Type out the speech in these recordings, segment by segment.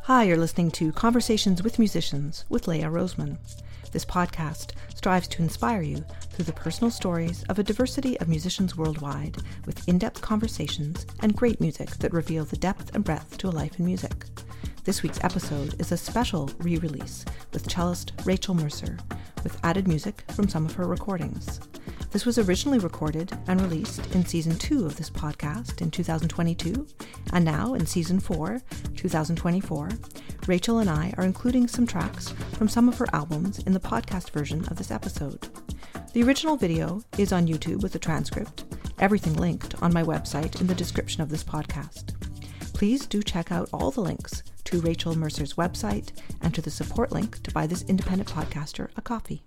Hi, you're listening to Conversations with Musicians with Leah Roseman. This podcast strives to inspire you through the personal stories of a diversity of musicians worldwide, with in-depth conversations and great music that reveal the depth and breadth to a life in music. This week's episode is a special re-release with cellist Rachel Mercer, with added music from some of her recordings. This was originally recorded and released in Season 2 of this podcast in 2022, and now in Season 4, 2024, Rachel and I are including some tracks from some of her albums in the podcast version of this episode. The original video is on YouTube with a transcript, everything linked on my website in the description of this podcast. Please do check out all the links to Rachel Mercer's website and to the support link to buy this independent podcaster a coffee.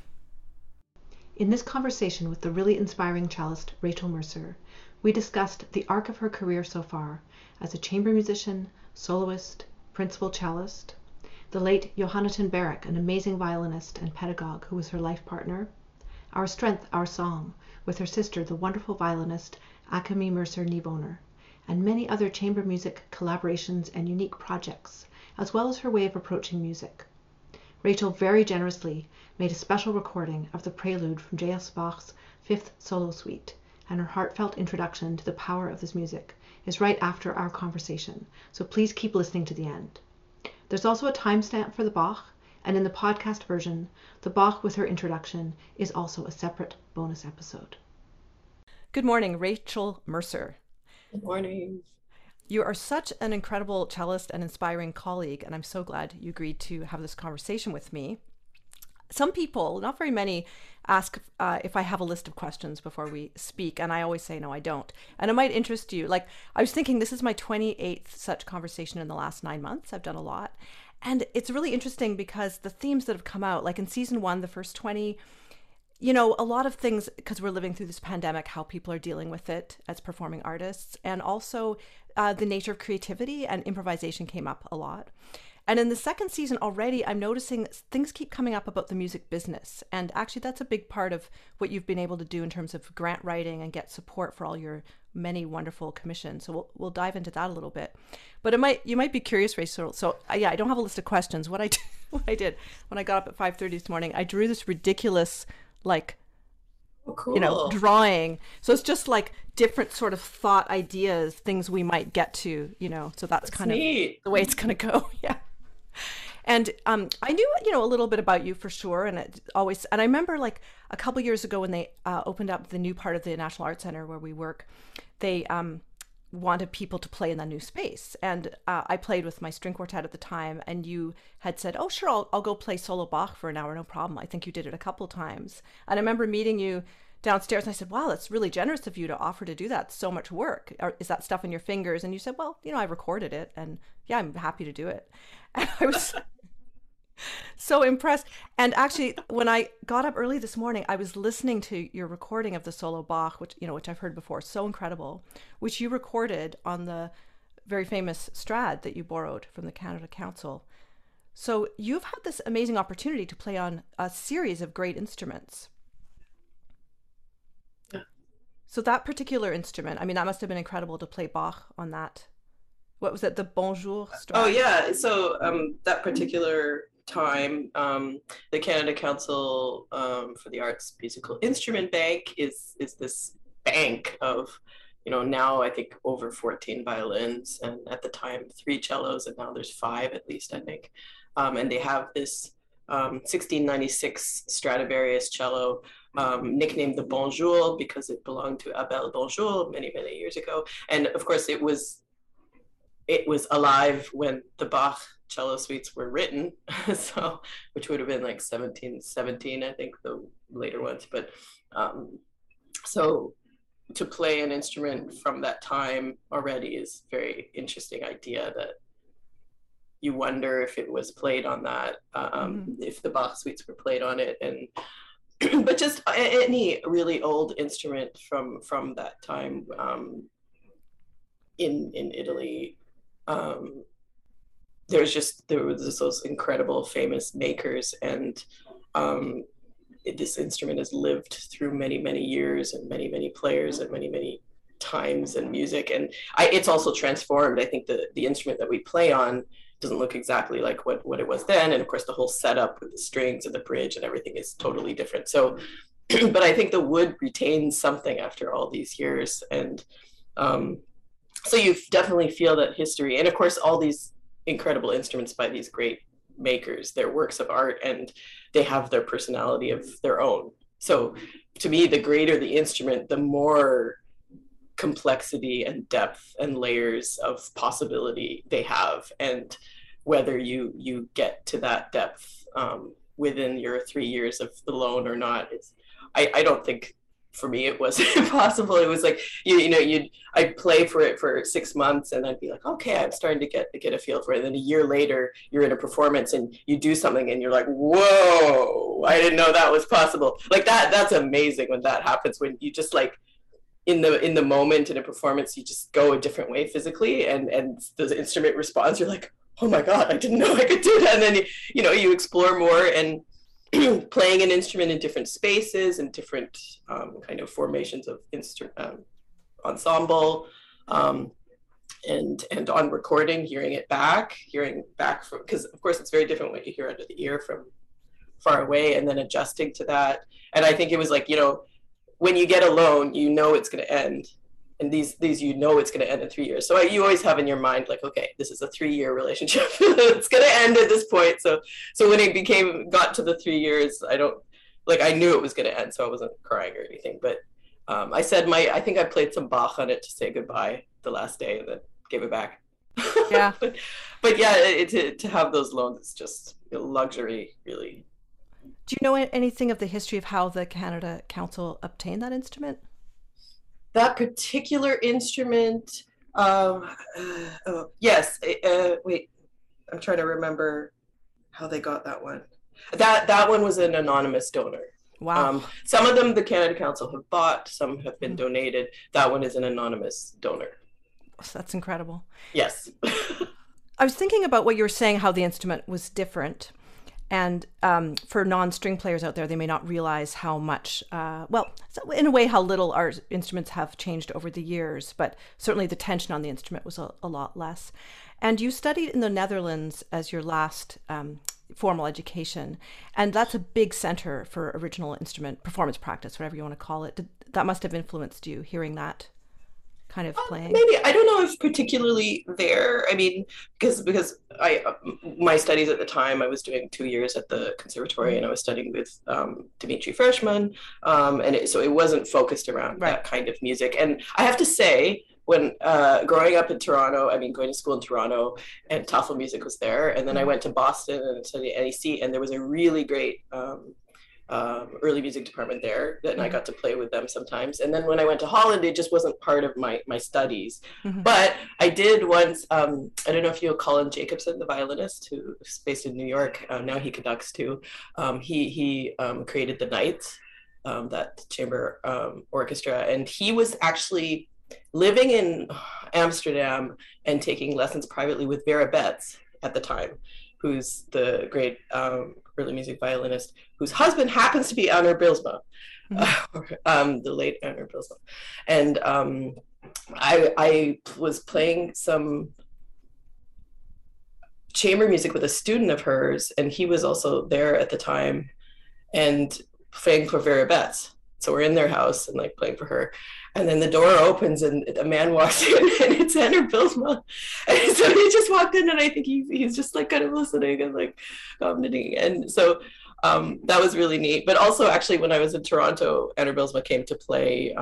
In this conversation with the really inspiring cellist Rachel Mercer, we discussed the arc of her career so far as a chamber musician, soloist, principal cellist, the late Johanna ten Berg, an amazing violinist and pedagogue who was her life partner, Our Strength, Our Song, with her sister, the wonderful violinist Akemi Mercer Nyboner, and many other chamber music collaborations and unique projects, as well as her way of approaching music. Rachel very generously made a special recording of the prelude from J.S. Bach's Fifth Solo Suite, and her heartfelt introduction to the power of this music is right after our conversation, so please keep listening to the end. There's also a timestamp for the Bach, and in the podcast version, the Bach with her introduction is also a separate bonus episode. Good morning, Rachel Mercer. Good morning. You are such an incredible cellist and inspiring colleague, and I'm so glad you agreed to have this conversation with me. Some people, not very many, ask if I have a list of questions before we speak, and I always say no, I don't. And it might interest you. Like, I was thinking this is my 28th such conversation in the last 9 months. I've done a lot. And it's really interesting because the themes that have come out, like in season 1, the first 20, you know, a lot of things, because we're living through this pandemic, how people are dealing with it as performing artists, and also the nature of creativity and improvisation came up a lot. And in the second season already, I'm noticing things keep coming up about the music business. And actually, that's a big part of what you've been able to do in terms of grant writing and get support for all your many wonderful commissions. So we'll dive into that a little bit. But you might be curious, Rachel. So yeah, I don't have a list of questions. What I did when I got up at 5:30 this morning, I drew this ridiculous, like, cool. You know, drawing. So it's just like different sort of thought ideas, things we might get to, you know, so that's kind neat. of the way it's going to go. Yeah. And I knew, you know, a little bit about you for sure. And I remember like a couple years ago when they opened up the new part of the National Arts Center where we work, they wanted people to play in the new space. And I played with my string quartet at the time, and you had said, oh, sure, I'll go play solo Bach for an hour, no problem. I think you did it a couple times. And I remember meeting you downstairs, and I said, wow, that's really generous of you to offer to do that. It's so much work. Is that stuff in your fingers? And you said, well, you know, I recorded it, and yeah, I'm happy to do it. And I was so impressed. And actually, when I got up early this morning, I was listening to your recording of the solo Bach, which I've heard before, so incredible, which you recorded on the very famous Strad that you borrowed from the Canada Council. So you've had this amazing opportunity to play on a series of great instruments. Yeah. So that particular instrument, I mean, that must have been incredible to play Bach on that. What was it? The Bonjour Strad? Oh yeah. So that particular time, the Canada Council for the Arts Musical Instrument Bank is this bank of, you know, now I think over 14 violins, and at the time 3 cellos, and now there's 5 at least, I think. And they have this 1696 Stradivarius cello, nicknamed the Bonjour because it belonged to Abel Bonjour many years ago. And of course it was alive when the Bach cello suites were written, so which would have been like 1717, I think, the later ones. But so to play an instrument from that time already is a very interesting idea, that you wonder if it was played on that, if the Bach suites were played on it. And but just any really old instrument from that time in Italy. There was those incredible famous makers, and this instrument has lived through many years and many players and many times in music. And it's also transformed. I think the instrument that we play on doesn't look exactly like what it was then. And of course, the whole setup with the strings and the bridge and everything is totally different. So, but I think the wood retains something after all these years. And so you definitely feel that history. And of course, all these incredible instruments by these great makers, they're works of art, and they have their personality of their own. So to me, the greater the instrument, the more complexity and depth and layers of possibility they have. And whether you get to that depth within your 3 years of the loan or not, I don't think, for me, it was impossible. It was like, I'd play for it for 6 months, and I'd be like, okay, I'm starting to get a feel for it. And then a year later, you're in a performance and you do something and you're like, whoa, I didn't know that was possible. Like that's amazing when that happens, when you just like, in the moment in a performance, you just go a different way physically, and the instrument responds. You're like, oh my God, I didn't know I could do that. And then you explore more, and playing an instrument in different spaces and different kind of formations of ensemble, and on recording, hearing back from, because of course it's very different what you hear under the ear from far away, and then adjusting to that. And I think it was like, when you get a loan, it's going to end. And these it's going to end in 3 years. So you always have in your mind, like, okay, this is a 3-year relationship. It's going to end at this point. So when it got to the 3 years, I knew it was going to end, so I wasn't crying or anything. But I think I played some Bach on it to say goodbye the last day, and then gave it back. Yeah. but yeah, to have those loans is just a luxury, really. Do you know anything of the history of how the Canada Council obtained that instrument? That particular instrument, yes. Wait, I'm trying to remember how they got that one. That one was an anonymous donor. Wow. Some of them the Canada Council have bought, some have been donated. That one is an anonymous donor. That's incredible. Yes. I was thinking about what you were saying, how the instrument was different. And for non-string players out there, they may not realize how much, in a way, how little our instruments have changed over the years, but certainly the tension on the instrument was a lot less. And you studied in the Netherlands as your last formal education, and that's a big center for original instrument performance practice, whatever you want to call it. That must have influenced you, hearing that kind of playing? Maybe. I don't know if particularly there. I mean, because my studies at the time, I was doing 2 years at the conservatory, and I was studying with Dimitri Freshman, so it wasn't focused around that kind of music. And I have to say, when growing up in Toronto, going to school in Toronto, and TOEFL music was there, and then I went to Boston and studied at NEC, and there was a really great early music department there, and I got to play with them sometimes. And then when I went to Holland, it just wasn't part of my studies. But I did once, I don't know if you know Colin Jacobson, the violinist, who's based in New York. Now he conducts too. He created the Knights, that chamber orchestra, and he was actually living in Amsterdam and taking lessons privately with Vera Betts at the time, who's the great early music violinist, whose husband happens to be Einar Bilsma, the late Einar Bilsma. And I was playing some chamber music with a student of hers, and he was also there at the time, and playing for Vera Betts. So we're in their house and playing for her. And then the door opens and a man walks in, and it's Einar Bilsma. And so he just walked in, and I think he's just kind of listening and commenting. And so that was really neat. But also, actually, when I was in Toronto, Einar Bilsma came to play.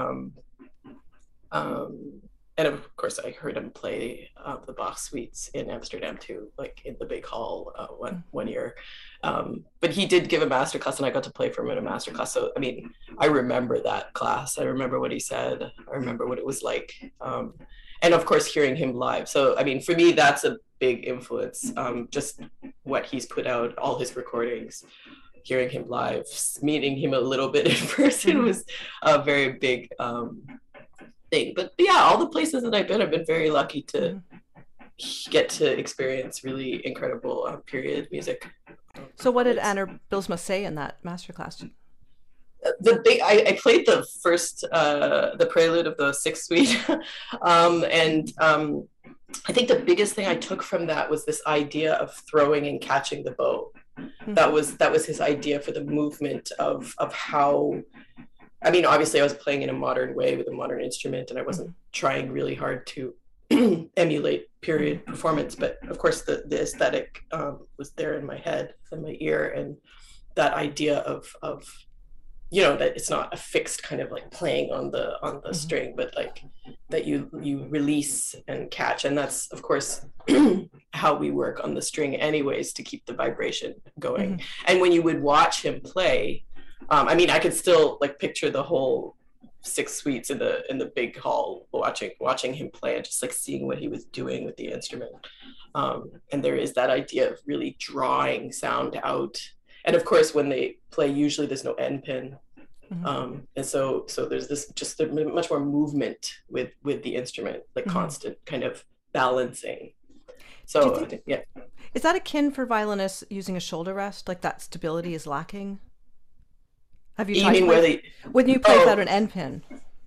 And of course, I heard him play the Bach suites in Amsterdam too, in the big hall one year. But he did give a masterclass, and I got to play for him in a masterclass. So, I remember that class. I remember what he said. I remember what it was like. And of course, hearing him live. So, for me, that's a big influence. Just what he's put out, all his recordings, hearing him live, meeting him a little bit in person was a very big thing. But yeah, all the places that I've been very lucky to get to experience really incredible period music. So what did Einar Bilsma say in that masterclass? I played the first the prelude of the Sixth Suite, and I think the biggest thing I took from that was this idea of throwing and catching the bow. That was his idea for the movement of how, I mean, obviously I was playing in a modern way with a modern instrument, and I wasn't trying really hard to emulate period performance, but of course the aesthetic was there in my head and my ear, and that idea of that it's not a fixed kind of like playing on the string, but like that you release and catch, and that's of course how we work on the string anyways, to keep the vibration going. And when you would watch him play, I mean, I could still like picture the whole 6 suites in the big hall, watching him play and just like seeing what he was doing with the instrument. And there is that idea of really drawing sound out. And of course, when they play, usually there's no end pin. And so there's this just much more movement with the instrument, like constant kind of balancing. So yeah. Is that akin for violinists using a shoulder rest? Like that stability is lacking? Have you tried when you play without an end pin?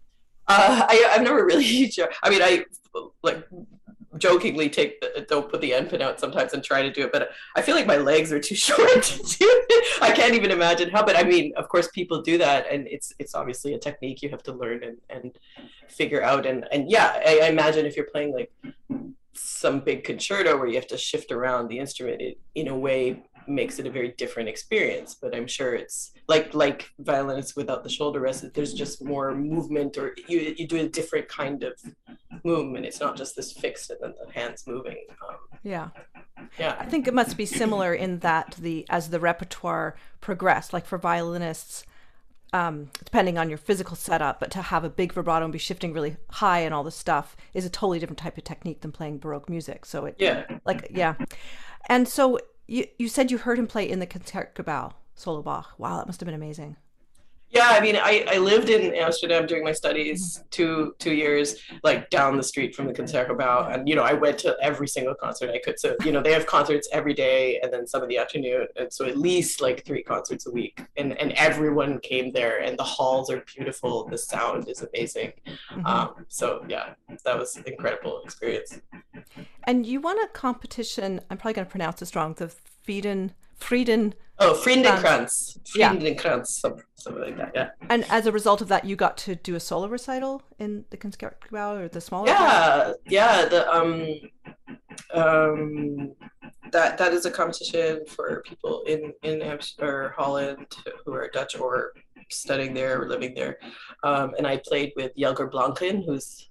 I've never really. I mean, I like jokingly don't put the end pin out sometimes and try to do it, but I feel like my legs are too short to do it. I can't even imagine how. But I mean, of course, people do that, and it's obviously a technique you have to learn and figure out. And yeah, I imagine if you're playing like some big concerto where you have to shift around the instrument, it in a way makes it a very different experience. But I'm sure it's like violinists without the shoulder rest, there's just more movement, or you do a different kind of movement. It's not just this fixed and then the hands moving. Yeah, I think it must be similar in that as the repertoire progressed, like for violinists, depending on your physical setup, but to have a big vibrato and be shifting really high and all this stuff is a totally different type of technique than playing Baroque music. So and so you said you heard him play in the Concertgebouw solo Bach. Wow, that must have been amazing. Yeah, I mean, I lived in Amsterdam during my studies 2 years, like down the street from the Concertgebouw, and I went to every single concert I could. So they have concerts every day, and then some in the afternoon, and so at least like 3 concerts a week, and everyone came there, and the halls are beautiful, the sound is amazing. So yeah, that was an incredible experience. And you won a competition. I'm probably going to pronounce this wrong. The Friedenkrans. Friedenkrans, something like that, yeah. And as a result of that, you got to do a solo recital in the Concertgebouw, or the smaller? Yeah. That is a competition for people in Amsterdam or Holland who are Dutch or studying there or living there. And I played with Jelger Blanken,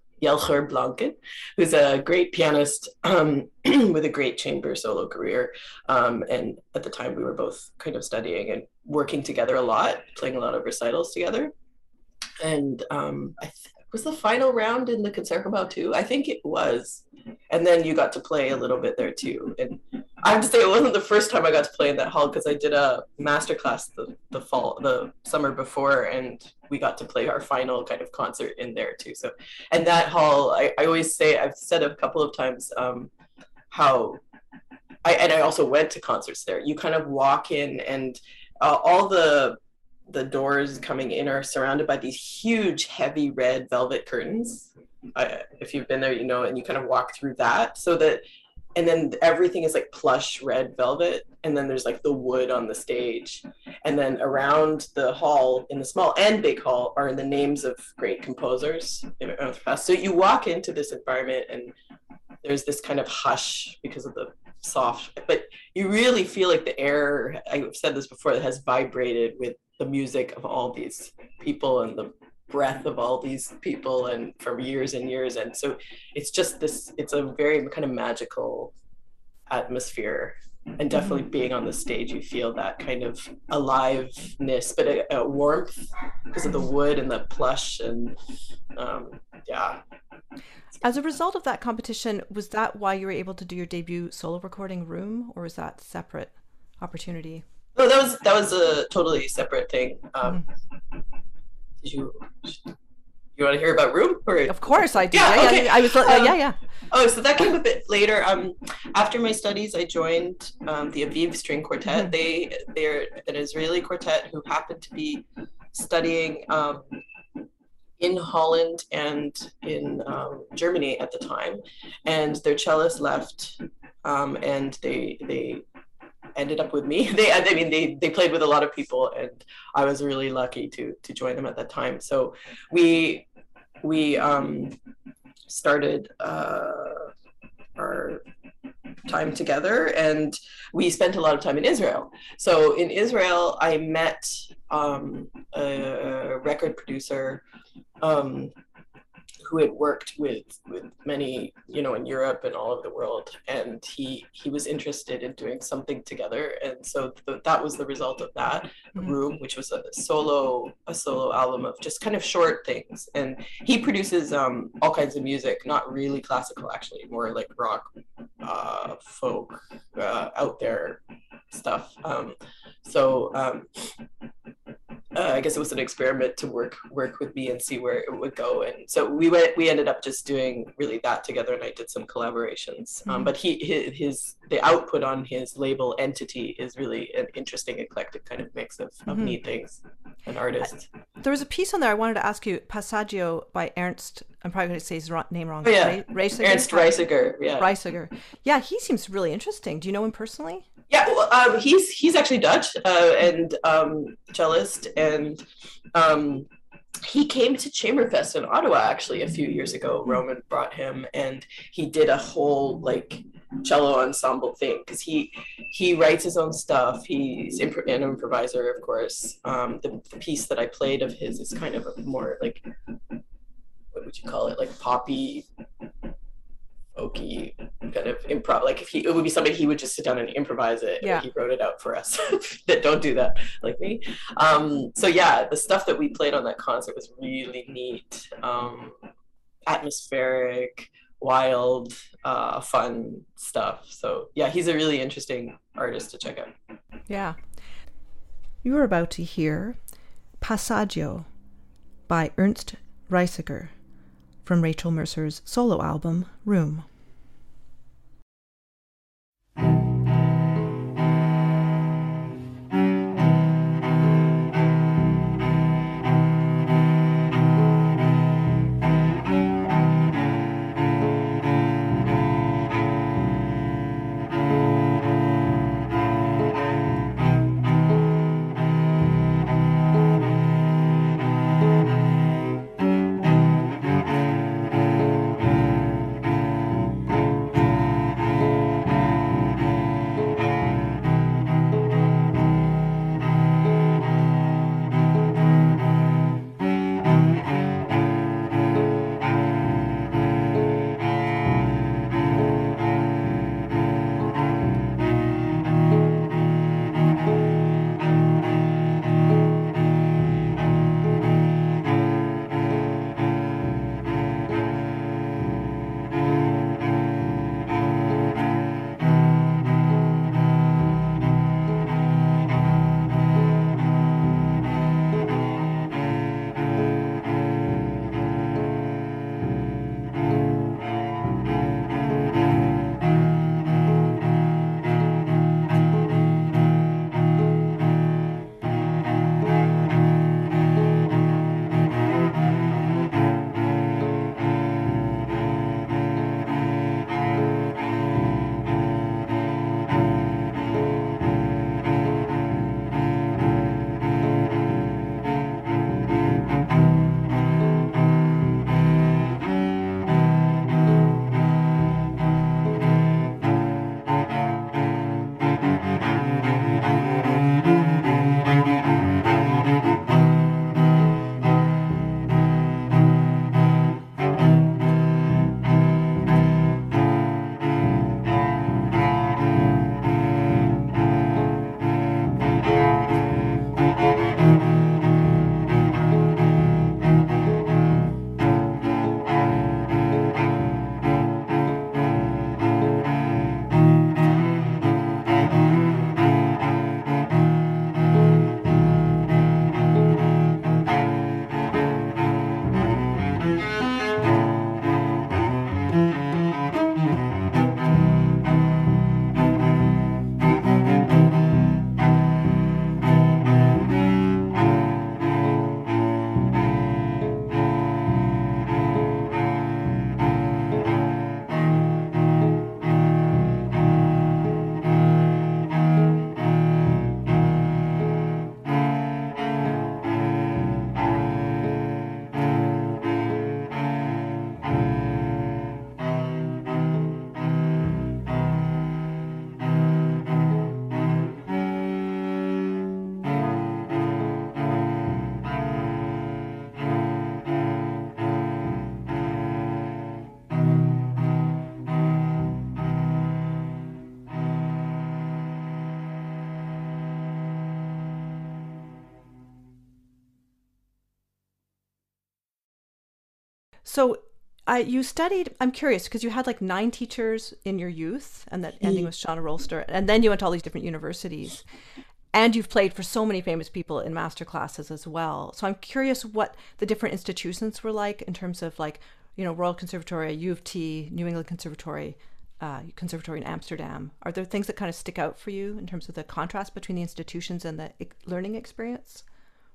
who's a great pianist with a great chamber solo career. And at the time we were both kind of studying and working together a lot, playing a lot of recitals together. And was the final round in the Concertgebouw too? I think it was. And then you got to play a little bit there too. And I have to say, it wasn't the first time I got to play in that hall, because I did a masterclass the summer before, and we got to play our final kind of concert in there too. So, and that hall, I always say, I've said a couple of times how I also went to concerts there. You kind of walk in, and all the doors coming in are surrounded by these huge, heavy red velvet curtains. If you've been there, and you kind of walk through that, and then everything is like plush red velvet, and then there's like the wood on the stage, and then around the hall, in the small and big hall, are the names of great composers. So you walk into this environment, and there's this kind of hush because of the soft, but you really feel like the air, I've said this before, that has vibrated with the music of all these people and the breath of all these people, and from years and years. And so it's just it's a very kind of magical atmosphere, and definitely being on the stage, you feel that kind of aliveness, but a warmth because of the wood and the plush. And yeah. As a result of that competition, was that why you were able to do your debut solo recording, Room, or was that separate opportunity? No, that was a totally separate thing. Did you want to hear about Room? Or? Of course I do. Yeah, okay. I was yeah. Oh, so that came a bit later. After my studies, I joined the Aviv String Quartet. They're an Israeli quartet who happened to be studying in Holland and in Germany at the time, and their cellist left, and they ended up with me. They played with a lot of people, and I was really lucky to join them at that time. So we started our time together, and we spent a lot of time in Israel. So in Israel, I met a record producer who had worked with many, in Europe and all over the world, and he was interested in doing something together, and so that was the result of that Room, which was a solo album of just kind of short things. And he produces all kinds of music, not really classical, actually, more like rock, folk, out there stuff. I guess it was an experiment to work with me and see where it would go. And so we ended up just doing really that together, and I did some collaborations. But the output on his label Entity is really an interesting, eclectic kind of mix of neat things and artists. There was a piece on there I wanted to ask you, Passaggio by Ernst. I'm probably going to say his name wrong. Oh, yeah. Reisiger? Ernst Reisiger. Yeah. Reisiger. Yeah, he seems really interesting. Do you know him personally? Yeah, well, he's actually Dutch, and cellist, and he came to Chamberfest in Ottawa actually a few years ago. Roman brought him, and he did a whole like cello ensemble thing, because he writes his own stuff. He's an improviser, of course. The piece that I played of his is kind of a more like, what would you call it, like poppy, folky kind of improv. Like it would be something he would just sit down and improvise it. Yeah. And he wrote it out for us that don't do that like me. So yeah, the stuff that we played on that concert was really neat, atmospheric, wild, fun stuff. So yeah, he's a really interesting artist to check out. Yeah. You are about to hear Passaggio by Ernst Reisiger from Rachel Mercer's solo album, Room. So you studied, I'm curious, because you had like 9 teachers in your youth, and that ending with Shauna Rolster, and then you went to all these different universities. And you've played for so many famous people in master classes as well. So I'm curious what the different institutions were like in terms of like, you know, Royal Conservatory, U of T, New England Conservatory, Conservatory in Amsterdam. Are there things that kind of stick out for you in terms of the contrast between the institutions and the learning experience?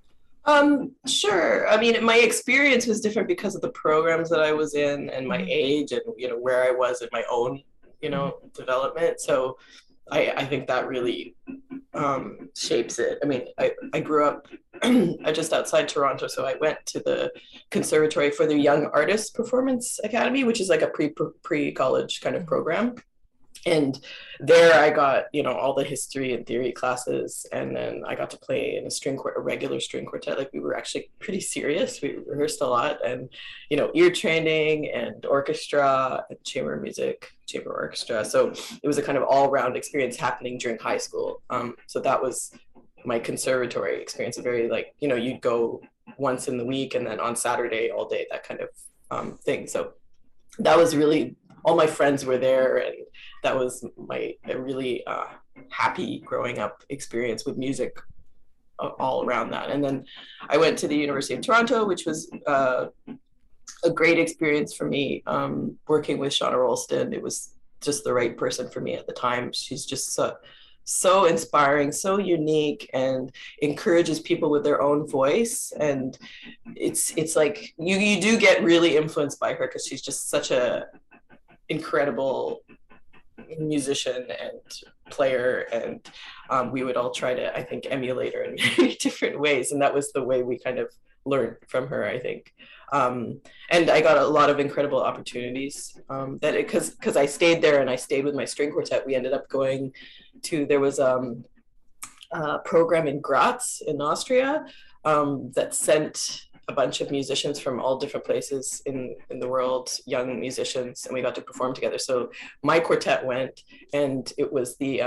Sure. I mean, my experience was different because of the programs that I was in and my age and, you know, where I was in my own, you know, development. So I think that really shapes it. I mean, I grew up just outside Toronto, so I went to the Conservatory for the Young Artists Performance Academy, which is like a pre-college kind of program. And there I got, you know, all the history and theory classes, and then I got to play in a regular string quartet. Like we were actually pretty serious. We rehearsed a lot, and, you know, ear training and orchestra and chamber music, chamber orchestra. So it was a kind of all-round experience happening during high school. So that was my conservatory experience. A very like, you know, you'd go once in the week and then on Saturday all day, that kind of thing. So that was really, all my friends were there, and that was a really happy growing up experience with music all around that. And then I went to the University of Toronto, which was a great experience for me, working with Shauna Rolston. It was just the right person for me at the time. She's just so inspiring, so unique, and encourages people with their own voice. And it's like you do get really influenced by her because she's just such a incredible musician and player, and we would all try to, I think, emulate her in many different ways, and that was the way we kind of learned from her, I think. And I got a lot of incredible opportunities because I stayed there and I stayed with my string quartet. We ended up going to, there was a program in Graz in Austria that sent a bunch of musicians from all different places in the world, young musicians, and we got to perform together. So my quartet went, and it was the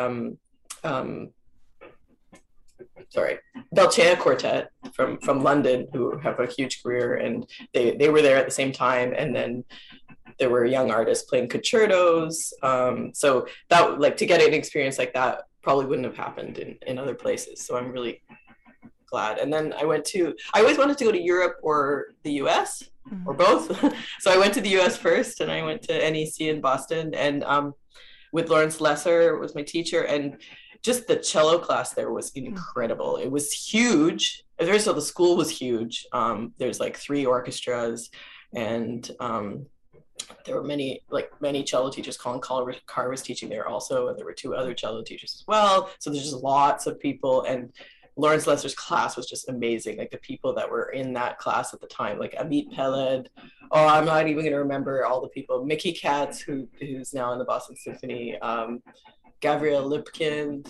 Belcea Quartet from London, who have a huge career, and they were there at the same time. And then there were young artists playing concertos. So that, like, to get an experience like that probably wouldn't have happened in other places. So I'm really glad. And then I always wanted to go to Europe or the US or both. So I went to the US first, and I went to NEC in Boston, and with Lawrence Lesser was my teacher, and just the cello class there was incredible. It was huge. First of all, the school was huge. There's like 3 orchestras, and there were many cello teachers. Colin Carr was teaching there also, and there were 2 other cello teachers as well. So there's just lots of people, and Lawrence Lesser's class was just amazing. Like the people that were in that class at the time, like Amit Peled. Oh, I'm not even going to remember all the people. Mickey Katz, who's now in the Boston Symphony. Gabrielle Lipkind.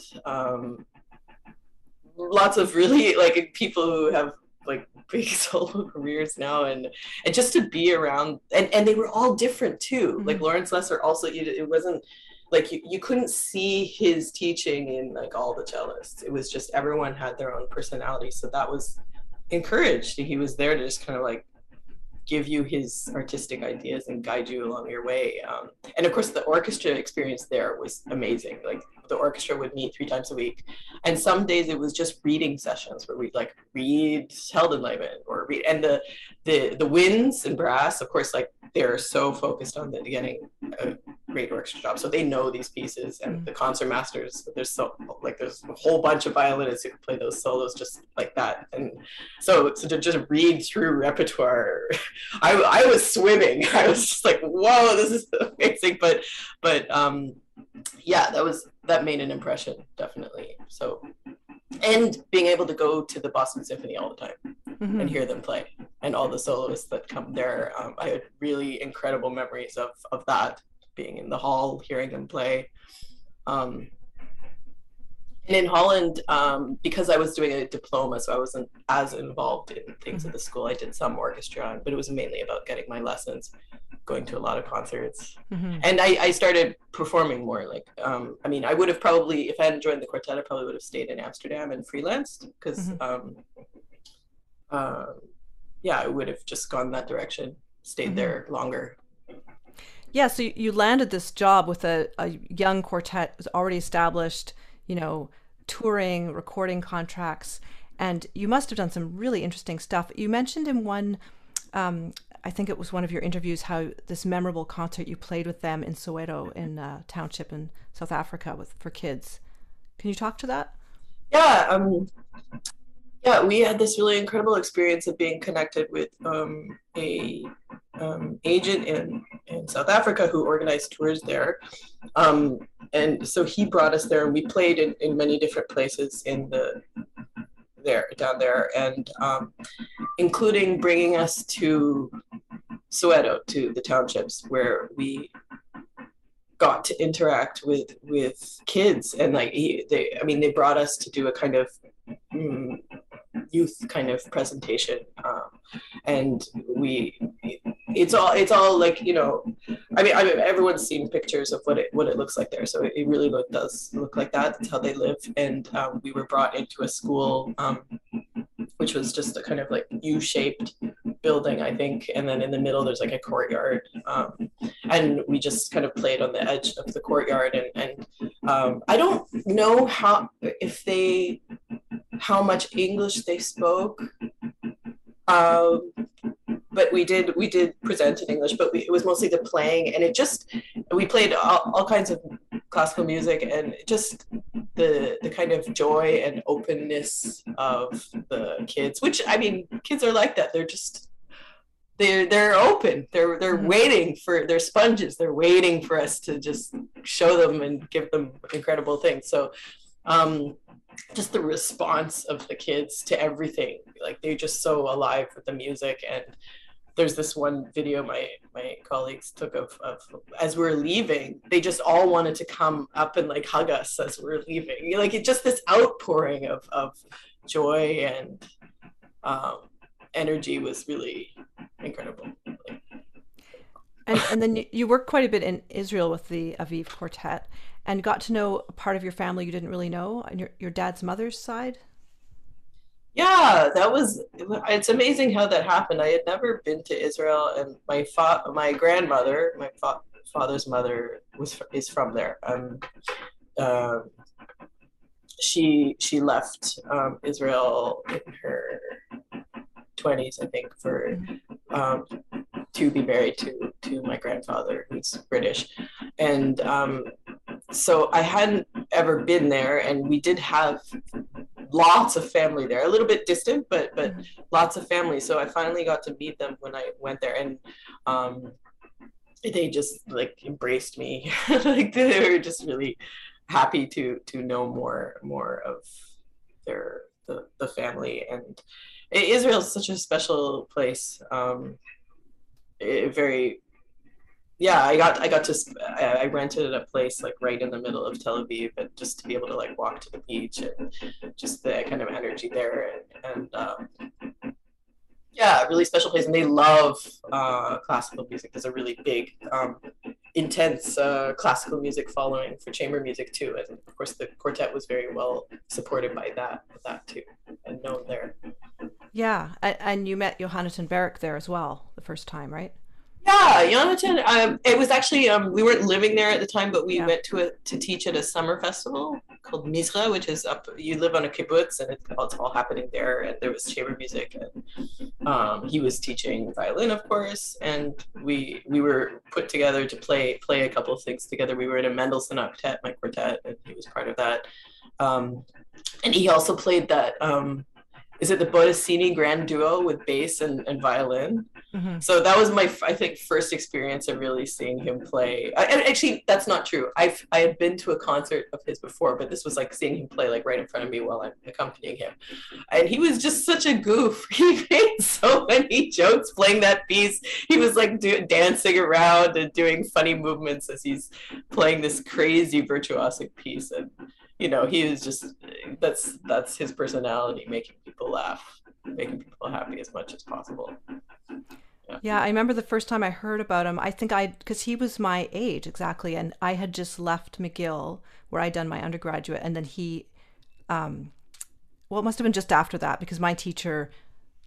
Lots of really like people who have like big solo careers now, and just to be around, and they were all different too. Like Lawrence Lesser also, it wasn't like you couldn't see his teaching in like all the cellists. It was just everyone had their own personality. So that was encouraged. He was there to just kind of like give you his artistic ideas and guide you along your way. And of course, the orchestra experience there was amazing. Like the orchestra would meet 3 times a week. And some days it was just reading sessions where we'd like read Heldenleben or read, and the winds and brass, of course, like they're so focused on getting a great orchestra job. So they know these pieces, and the concert masters, there's a whole bunch of violinists who can play those solos just like that. And so to just read through repertoire, I was swimming. I was just like, whoa, this is amazing. But yeah, that made an impression, definitely. So, and being able to go to the Boston Symphony all the time and hear them play, and all the soloists that come there. I had really incredible memories of that, being in the hall, hearing them play. And in Holland, because I was doing a diploma, so I wasn't as involved in things at the school. I did some orchestra, but it was mainly about getting my lessons, going to a lot of concerts. And I started performing more. Like, I mean, I would have probably, if I hadn't joined the quartet, I probably would have stayed in Amsterdam and freelanced, because, yeah, I would have just gone that direction. stayed there longer. Yeah, so you landed this job with a young quartet, was already established, touring, recording contracts, and you must have done some really interesting stuff. You mentioned in one, I think it was one of your interviews, how this memorable concert you played with them in Soweto, in a township in South Africa, for kids. Can you talk to that? Yeah, yeah, we had this really incredible experience of being connected with a agent in South Africa who organized tours there. And so he brought us there, and we played in many different places down there, and including bringing us to Soweto, to the townships where we got to interact with kids, and like they brought us to do a kind of youth kind of presentation, and it's all like, everyone's seen pictures of what it looks like there, so it really does look like that. That's how they live. And we were brought into a school, which was just a kind of like U-shaped building, I think, and then in the middle there's like a courtyard, and we just kind of played on the edge of the courtyard, and I don't know how much English they spoke, but we did present in English, but it was mostly the playing, and we played all kinds of classical music, and just the kind of joy and openness of the kids, which, kids are like that. They're open. They're waiting for their sponges. They're waiting for us to just show them and give them incredible things. So just the response of the kids to everything, like they're just so alive with the music. And there's this one video my colleagues took of as we're leaving, they just all wanted to come up and like hug us as we're leaving. Like it just this outpouring of joy and energy was really incredible. And then you worked quite a bit in Israel with the Aviv Quartet, and got to know a part of your family you didn't really know, on your dad's mother's side. Yeah, it's amazing how that happened. I had never been to Israel, and my grandmother, my father's mother, is from there. She left Israel in her 20s, I think, for to be married to my grandfather, who's British. And so I hadn't ever been there, and we did have lots of family there, a little bit distant, but lots of family. So I finally got to meet them when I went there, and they just like embraced me. Like they were just really happy to know more of the family. And Israel is such a special place. I rented a place like right in the middle of Tel Aviv, and just to be able to like walk to the beach, and just the kind of energy there, and a really special place. And they love classical music. There's a really big, intense classical music following for chamber music too, and of course the quartet was very well supported by that too, and known there. Yeah, and you met Jonathan Barrick there as well the first time, right? Yeah, Jonathan. It was actually we weren't living there at the time, but we went to teach at a summer festival called Mizra, which is up. You live on a kibbutz, and it's all happening there. And there was chamber music, and he was teaching violin, of course. And we were put together to play a couple of things together. We were in a Mendelssohn octet, my quartet, and he was part of that. And he also played that. Is it the Bottesini Grand Duo with bass and violin? Mm-hmm. So that was my, I think, first experience of really seeing him play. And actually, that's not true. I had been to a concert of his before, but this was like seeing him play like right in front of me while I'm accompanying him. And he was just such a goof. He made so many jokes playing that piece. He was like dancing around and doing funny movements as he's playing this crazy virtuosic piece. And he was just, that's his personality, making people laugh, making people happy as much as possible. Yeah, I remember the first time I heard about him, I think because he was my age exactly, and I had just left McGill where I'd done my undergraduate, and then he, it must have been just after that, because my teacher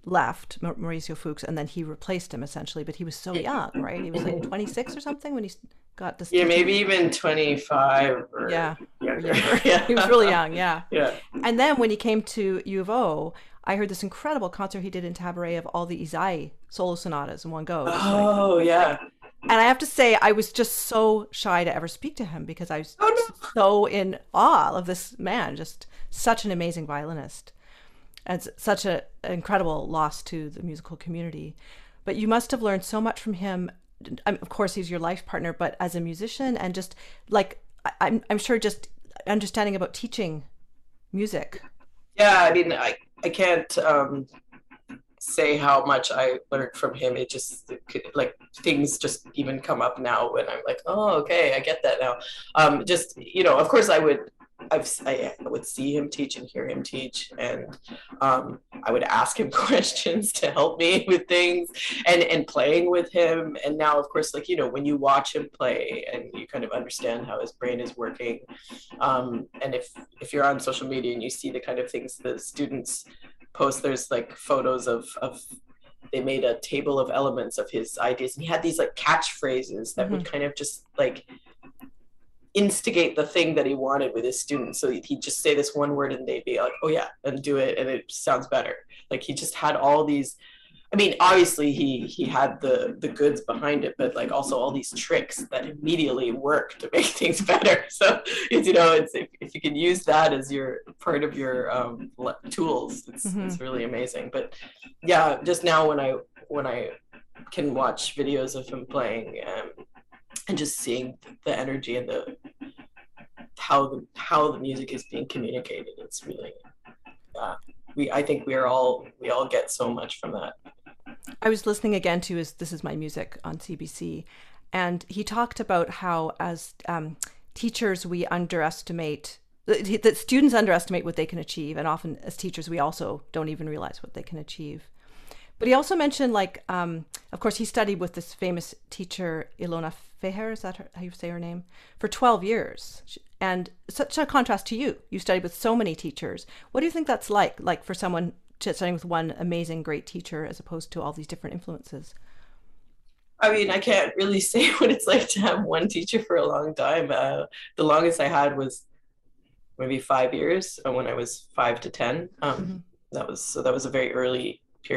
left, Mauricio Fuchs, and then he replaced him essentially, but he was so young, right? He was like 26 or something when he got this. Yeah, maybe even 25 or yeah, younger. Or younger. Yeah. He was really young, yeah. Yeah. And then when he came to U of O, I heard this incredible concert he did in Tabaret of all the Isai solo sonatas in one go. Oh, yeah. And I have to say, I was just so shy to ever speak to him because I was so in awe of this man, just such an amazing violinist. And it's such an incredible loss to the musical community. But you must have learned so much from him. Of course, he's your life partner, but as a musician and just like, I'm sure just understanding about teaching music. Yeah, I mean, I can't say how much I learned from him. It just like things just even come up now when I'm like, oh, okay, I get that now. Just, you know, of course I would see him teach and hear him teach, and I would ask him questions to help me with things and playing with him. And now, of course, like, you know, when you watch him play and you kind of understand how his brain is working, and if you're on social media and you see the kind of things the students post, there's like photos of they made a table of elements of his ideas, and he had these like catchphrases that would kind of just like instigate the thing that he wanted with his students. So he'd just say this one word and they'd be like, oh yeah, and do it, and it sounds better. Like he just had all these, I mean, obviously he had the goods behind it, but like also all these tricks that immediately work to make things better. So it's, you know, it's if you can use that as your part of your tools, it's really amazing. But yeah, just now when I can watch videos of him playing, and just seeing the energy and how the music is being communicated, it's really I think we all get so much from that. I was listening again to This Is My Music on CBC, and he talked about how as teachers we underestimate that students underestimate what they can achieve, and often as teachers we also don't even realize what they can achieve. But he also mentioned, like, of course, he studied with this famous teacher, Ilona Feher, is that how you say her name? For 12 years. And such a contrast to you. You studied with so many teachers. What do you think that's like for someone studying with one amazing, great teacher as opposed to all these different influences? I mean, I can't really say what it's like to have one teacher for a long time. The longest I had was maybe 5 years, when I was 5 to 10. That was a very early period.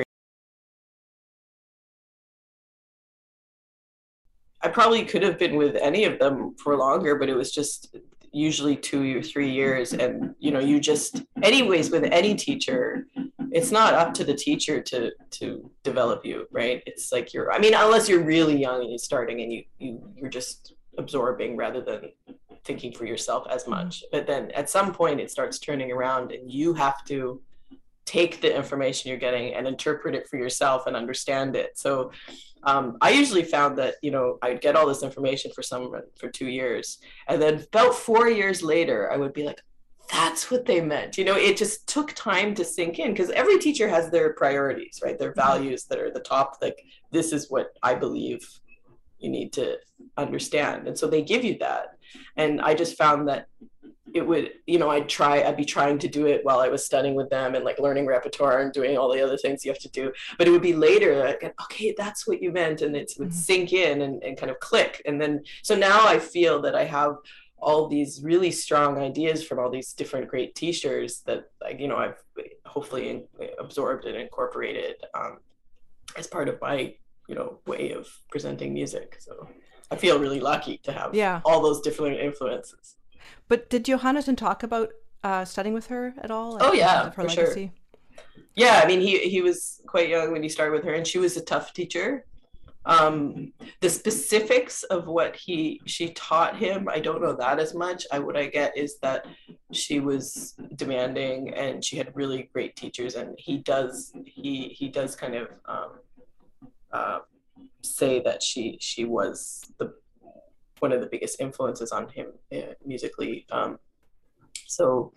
I probably could have been with any of them for longer, but it was just usually 2 or 3 years. And, you know, you just, anyways, with any teacher, it's not up to the teacher to develop you, right? It's like I mean, unless you're really young and you're starting and you're just absorbing rather than thinking for yourself as much. But then at some point it starts turning around and you have to take the information you're getting and interpret it for yourself and understand it. So I usually found that, you know, I'd get all this information for 2 years, and then about 4 years later, I would be like, that's what they meant. You know, it just took time to sink in, because every teacher has their priorities, right? Their values that are the top, like, this is what I believe you need to understand. And so they give you that. And I just found that it would, you know, I'd be trying to do it while I was studying with them and like learning repertoire and doing all the other things you have to do. But it would be later, like, okay, that's what you meant. And it would sink in and kind of click. And then, so now I feel that I have all these really strong ideas from all these different great teachers that, like, you know, I've hopefully absorbed and incorporated as part of my, you know, way of presenting music. So I feel really lucky to have all those different influences. But did Jóhannes talk about studying with her at all? Like, oh yeah, for legacy? Sure. Yeah, I mean, he was quite young when he started with her, and she was a tough teacher. The specifics of what she taught him, I don't know that as much. What I get is that she was demanding, and she had really great teachers, and he does kind of say that she was one of the biggest influences on him musically. So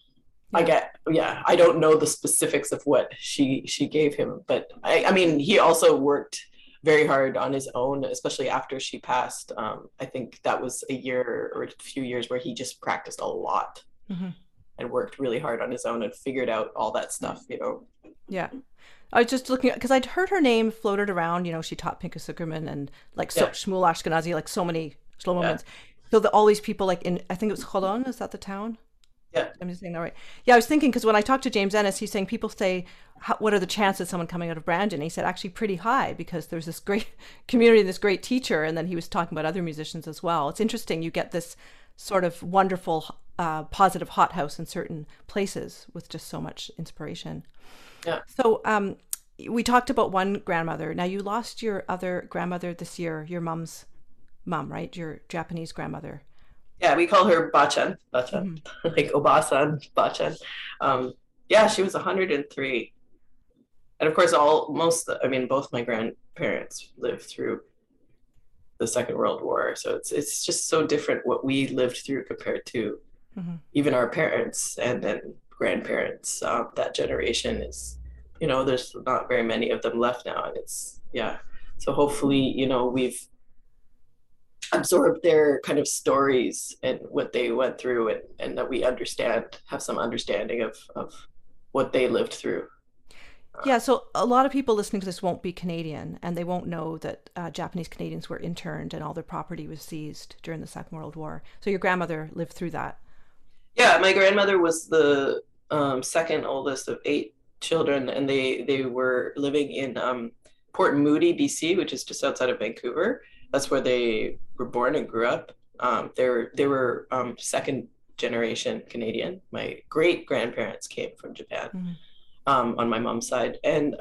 I don't know the specifics of what she gave him, but I mean, he also worked very hard on his own, especially after she passed. I think that was a year or a few years where he just practiced a lot and worked really hard on his own and figured out all that stuff, you know. Yeah. I was just looking because I'd heard her name floated around. She taught Pinka Zuckerman and like so Shmuel Ashkenazi, like so many Shlomo moments. So all these people, like I think it was Cholon, is that the town? Yeah. I'm just saying that right. Yeah, I was thinking because when I talked to James Ennis, he's saying people say, what are the chances of someone coming out of Brandon? And he said actually pretty high because there's this great community, this great teacher, and then he was talking about other musicians as well. It's interesting. You get this sort of wonderful, positive hothouse in certain places with just so much inspiration. Yeah. So we talked about one grandmother. Now you lost your other grandmother this year, your mom's mom, right? Your Japanese grandmother. Yeah, we call her Bachan, like Obasan, Bachan. Yeah, she was 103. And of course, both my grandparents lived through the Second World War. So it's just so different what we lived through compared to even our parents and then grandparents. That generation is, there's not very many of them left now. And so hopefully, we've absorb their kind of stories and what they went through and that we have some understanding of what they lived through. Yeah, so a lot of people listening to this won't be Canadian and they won't know that Japanese Canadians were interned and all their property was seized during the Second World War. So your grandmother lived through that. Yeah, my grandmother was the second oldest of 8 children, and they were living in Port Moody, BC, which is just outside of Vancouver. That's where they were born and grew up. They were second generation Canadian. My great grandparents came from Japan on my mom's side, and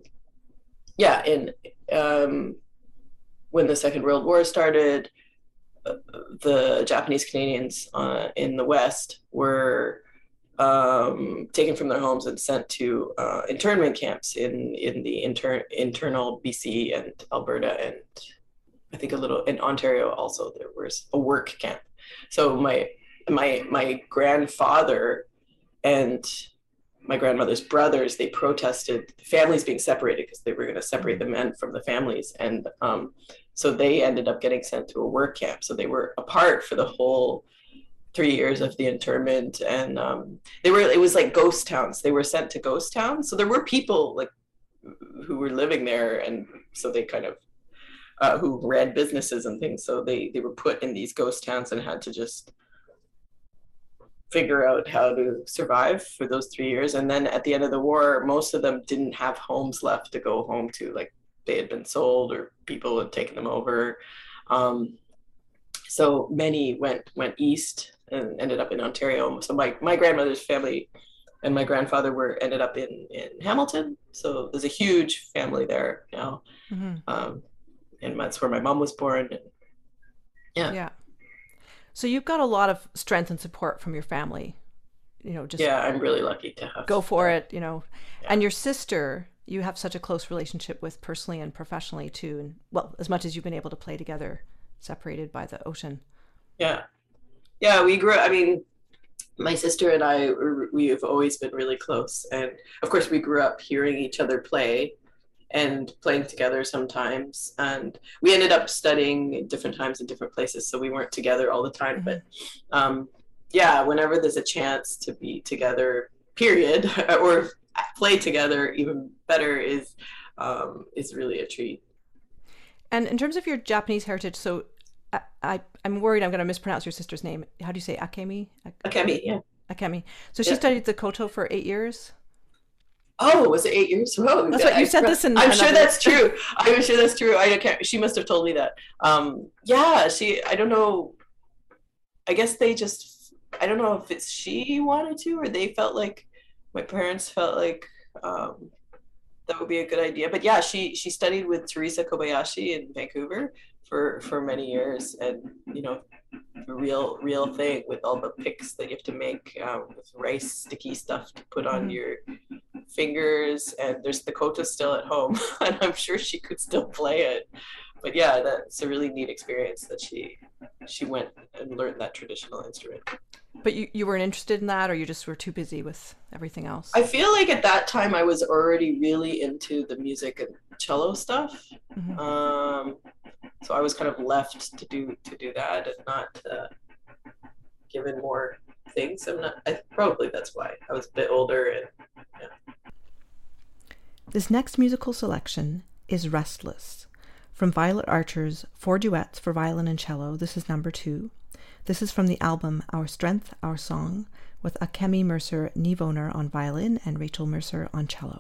when the Second World War started, the Japanese Canadians in the West were taken from their homes and sent to internment camps in the internal BC and Alberta, and I think a little in Ontario also. There was a work camp. So my grandfather and my grandmother's brothers, they protested families being separated because they were going to separate the men from the families, and so they ended up getting sent to a work camp. So they were apart for the whole 3 years of the internment, and it was like ghost towns. They were sent to ghost towns. So there were people like who were living there, and so they kind of who ran businesses and things. So they were put in these ghost towns and had to just figure out how to survive for those 3 years. And then at the end of the war, most of them didn't have homes left to go home to. Like they had been sold or people had taken them over. So many went east and ended up in Ontario. So my grandmother's family and my grandfather ended up in Hamilton. So there's a huge family there now. And that's where my mom was born. Yeah. So you've got a lot of strength and support from your family, I'm really lucky to have. Go for it, And your sister, you have such a close relationship with personally and professionally too. And well, as much as you've been able to play together, separated by the ocean. Yeah, we grew up. I mean, my sister and I, we have always been really close. And of course we grew up hearing each other play and playing together sometimes. And we ended up studying at different times in different places. So we weren't together all the time, but whenever there's a chance to be together, period, or play together, even better, is really a treat. And in terms of your Japanese heritage, so I'm worried I'm going to mispronounce your sister's name. How do you say Akemi? Akemi, yeah. Akemi. So she studied the koto for 8 years? Oh, was it 8 years? Oh, that's what you said. This in. I'm sure that's true. I'm sure that's true. I can't. She must have told me that. I don't know. I guess they just. I don't know if it's she wanted to, or they felt like my parents felt like that would be a good idea. But yeah, she studied with Teresa Kobayashi in Vancouver for many years, and the real thing with all the picks that you have to make with rice sticky stuff to put on your fingers, and there's the koto still at home and I'm sure she could still play it. But yeah, that's a really neat experience that she went and learned that traditional instrument. But you weren't interested in that, or you just were too busy with everything else? I feel like at that time I was already really into the music and cello stuff. So I was kind of left to do that and not given more things. Probably that's why I was a bit older. And This next musical selection is Restless. From Violet Archer's 4 Duets for Violin and Cello, this is number 2. This is from the album Our Strength, Our Song, with Akemi Mercer Nivoner on violin and Rachel Mercer on cello.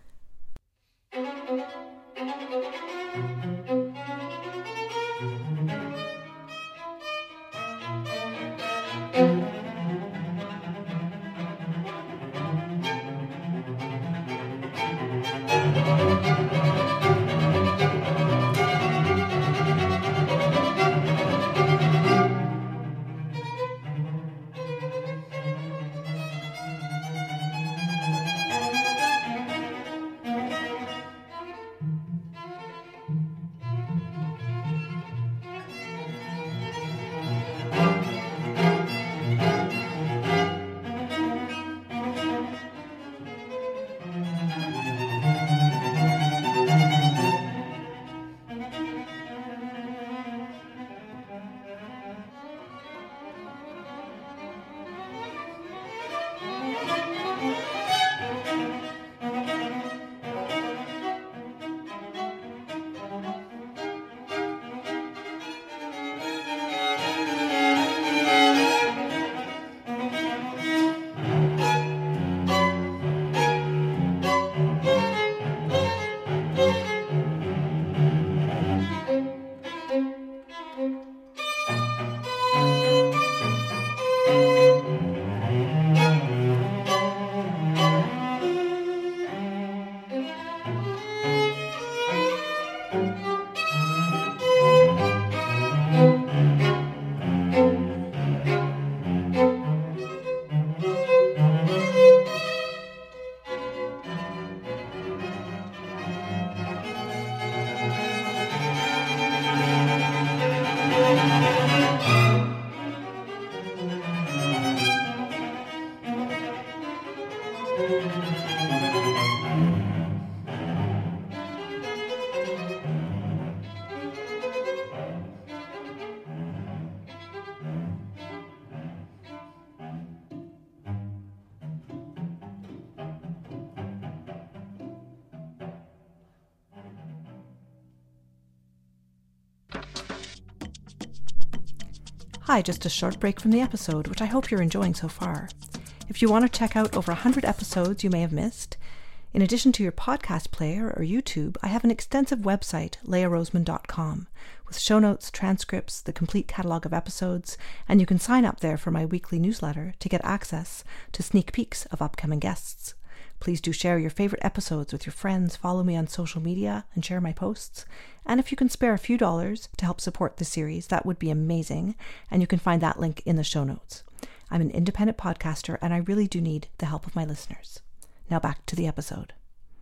Hi, just a short break from the episode, which I hope you're enjoying so far. If you want to check out over 100 episodes you may have missed, in addition to your podcast player or YouTube, I have an extensive website, leahroseman.com, with show notes, transcripts, the complete catalog of episodes, and you can sign up there for my weekly newsletter to get access to sneak peeks of upcoming guests. Please do share your favorite episodes with your friends, follow me on social media, and share my posts. And if you can spare a few dollars to help support the series, that would be amazing, and you can find that link in the show notes. I'm an independent podcaster, and I really do need the help of my listeners. Now back to the episode.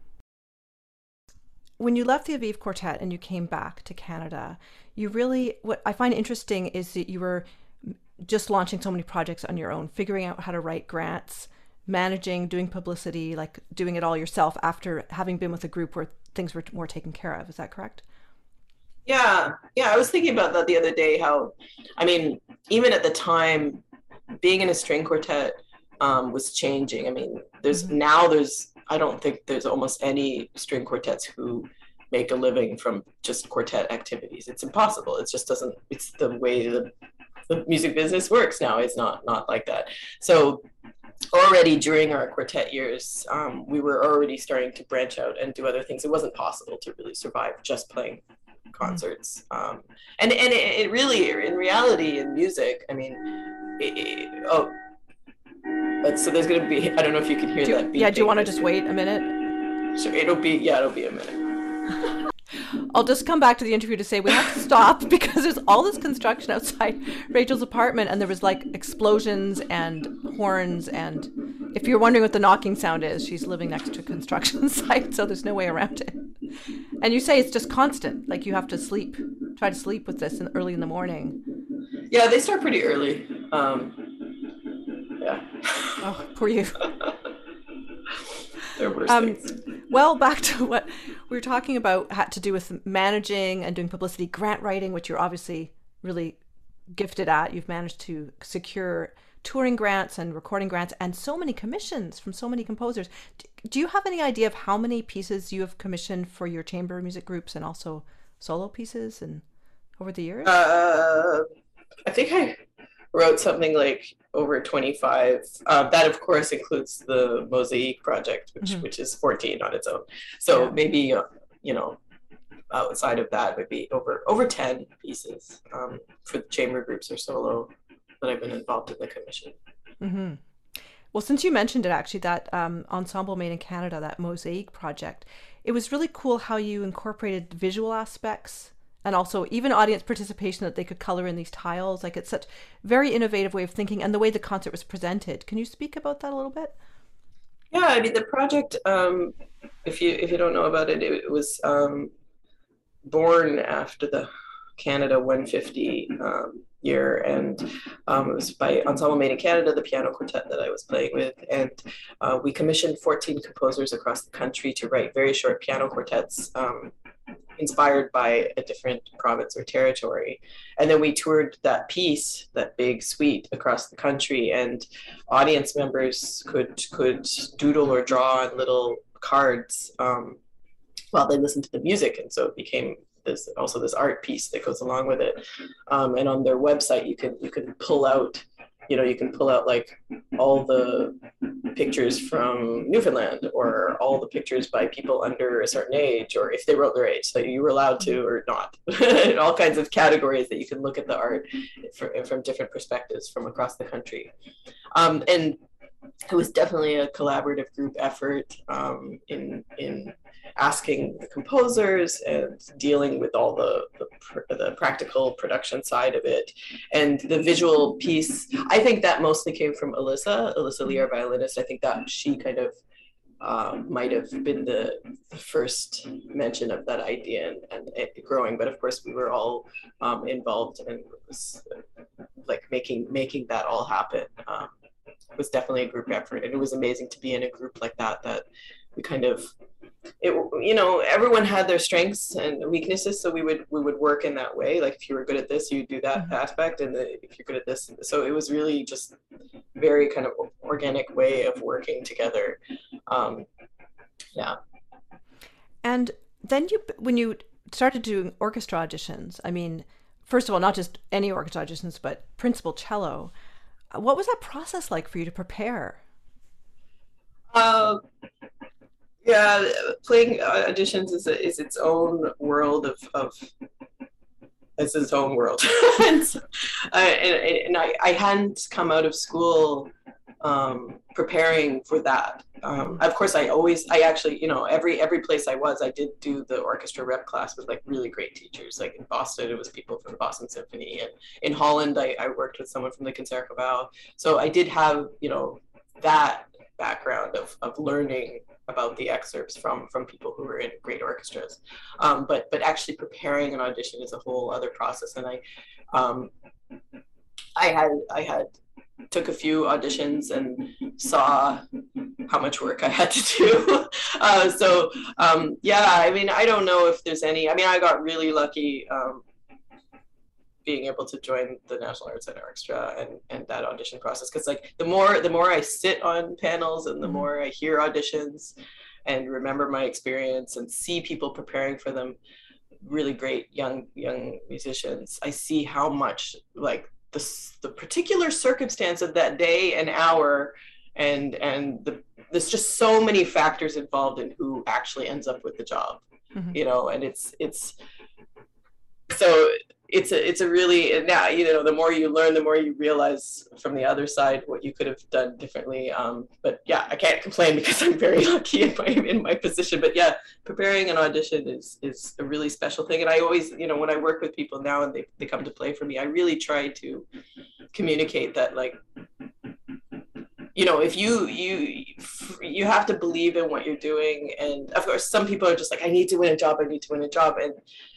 When you left the Aviv Quartet and you came back to Canada, what I find interesting is that you were just launching so many projects on your own, figuring out how to write grants, managing, doing publicity, like doing it all yourself after having been with a group where things were more taken care of. Is that correct? Yeah. I was thinking about that the other day, how, I mean, even at the time, being in a string quartet was changing. I mean, I don't think there's almost any string quartets who make a living from just quartet activities. It's impossible. It just doesn't, it's the way the music business works now. It's not like that. So already during our quartet years, we were already starting to branch out and do other things. It wasn't possible to really survive just playing concerts. And it really, in reality, in music, I mean, so there's going to be, I don't know if you can hear that beat. Yeah, do you want to just wait a minute? Sure, it'll be a minute. I'll just come back to the interview to say we have to stop because there's all this construction outside Rachel's apartment, and there was like explosions and horns, and if you're wondering what the knocking sound is, she's living next to a construction site, so there's no way around it. And you say it's just constant, like you have to try to sleep with this early in the morning. Yeah, they start pretty early. Yeah. Oh, poor you. There were things. Well, back to what we were talking about had to do with managing and doing publicity, grant writing, which you're obviously really gifted at. You've managed to secure touring grants and recording grants and so many commissions from so many composers. Do you have any idea of how many pieces you have commissioned for your chamber music groups and also solo pieces and over the years? I think I wrote something like over 25. That of course includes the Mosaic project, which is 14 on its own. So maybe outside of that, maybe over 10 pieces for the chamber groups or solo that I've been involved in the commission. Mm-hmm. Well, since you mentioned it, actually, that Ensemble Made in Canada, that Mosaic project, it was really cool how you incorporated visual aspects and also even audience participation, that they could color in these tiles. Like, it's such very innovative way of thinking, and the way the concert was presented. Can you speak about that a little bit? Yeah, I mean, the project, if you don't know about it, it was born after the Canada 150 year, and it was by Ensemble Made in Canada, the piano quartet that I was playing with, and we commissioned 14 composers across the country to write very short piano quartets inspired by a different province or territory. And then we toured that piece, that big suite, across the country, and audience members could doodle or draw on little cards while they listened to the music. And so it became this art piece that goes along with it. And on their website, you can pull out, like all the pictures from Newfoundland, or all the pictures by people under a certain age, or if they wrote their age, so you were allowed to or not. All kinds of categories that you can look at the art from different perspectives from across the country. And it was definitely a collaborative group effort in asking the composers and dealing with all the practical production side of it. And the visual piece, I think that mostly came from Alyssa Lee, our violinist. I think that she kind of might have been the first mention of that idea and it growing. But of course, we were all involved, and it was like making that all happen. It was definitely a group effort, and it was amazing to be in a group like that we kind of, everyone had their strengths and weaknesses, so we would work in that way. Like, if you were good at this, you do that aspect, and if you're good at this, so it was really just very kind of organic way of working together. And then when you started doing orchestra auditions, I mean, first of all, not just any orchestra auditions, but principal cello, what was that process like for you to prepare? Playing auditions is its own world of it's its own world. And I hadn't come out of school preparing for that. Of course, I actually, every place I was, I did do the orchestra rep class with like really great teachers. Like in Boston, it was people from the Boston Symphony, and in Holland, I worked with someone from the Concertgebouw. So I did have, that background of learning about the excerpts from people who were in great orchestras, but actually preparing an audition is a whole other process. And I had took a few auditions and saw how much work I had to do. I mean, I don't know if there's any. I mean, I got really lucky being able to join the National Arts Center Orchestra and that audition process, because like the more I sit on panels and the more I hear auditions and remember my experience and see people preparing for them, really great young musicians, I see how much like the particular circumstance of that day and hour and there's just so many factors involved in who actually ends up with the job, and it's a really, now, the more you learn, the more you realize from the other side what you could have done differently. But yeah, I can't complain because I'm very lucky in my position. But yeah, preparing an audition is a really special thing. And I always, when I work with people now and they come to play for me, I really try to communicate that, like, if you have to believe in what you're doing. And of course, some people are just like, I need to win a job. And,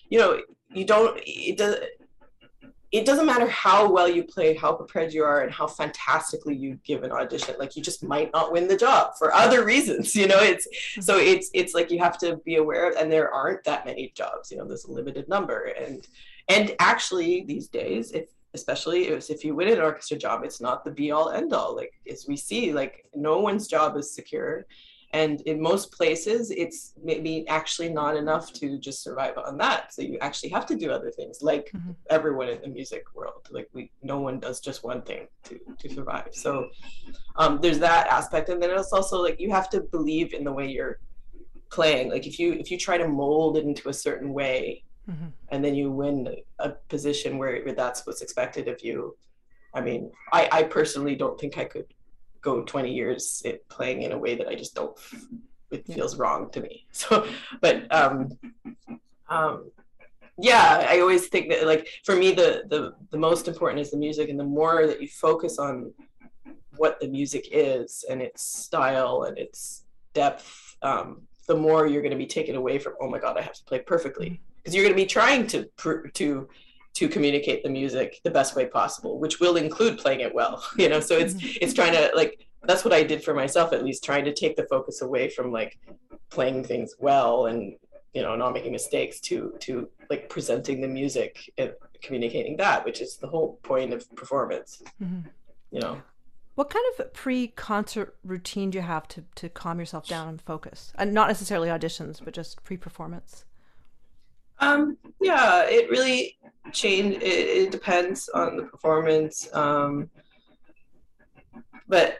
it doesn't matter how well you play, how prepared you are, and how fantastically you give an audition. Like, you just might not win the job for other reasons, it's like you have to be aware of, and there aren't that many jobs, there's a limited number. And actually these days, if especially if you win an orchestra job, it's not the be all end all. Like as we see, like no one's job is secure. And in most places, it's maybe actually not enough to just survive on that. So you actually have to do other things, like everyone in the music world. Like no one does just one thing to survive. So there's that aspect. And then it's also like you have to believe in the way you're playing. Like if you try to mold it into a certain way, and then you win a position where that's what's expected of you. I mean, I personally don't think I could go 20 years playing in a way that I just don't, it feels wrong to me. So, but yeah, I always think that like, for me, the most important is the music, and the more that you focus on what the music is and its style and its depth, the more you're going to be taken away from, oh my God, I have to play perfectly. Because you're going to be trying to communicate the music the best way possible, which will include playing it well, you know. So it's trying to, like, that's what I did for myself, at least, trying to take the focus away from like playing things well and, you know, not making mistakes to like presenting the music and communicating that, which is the whole point of performance. You know. What kind of pre-concert routine do you have to calm yourself down and focus? And not necessarily auditions, but just pre-performance. Yeah, it really changed. It depends on the performance. But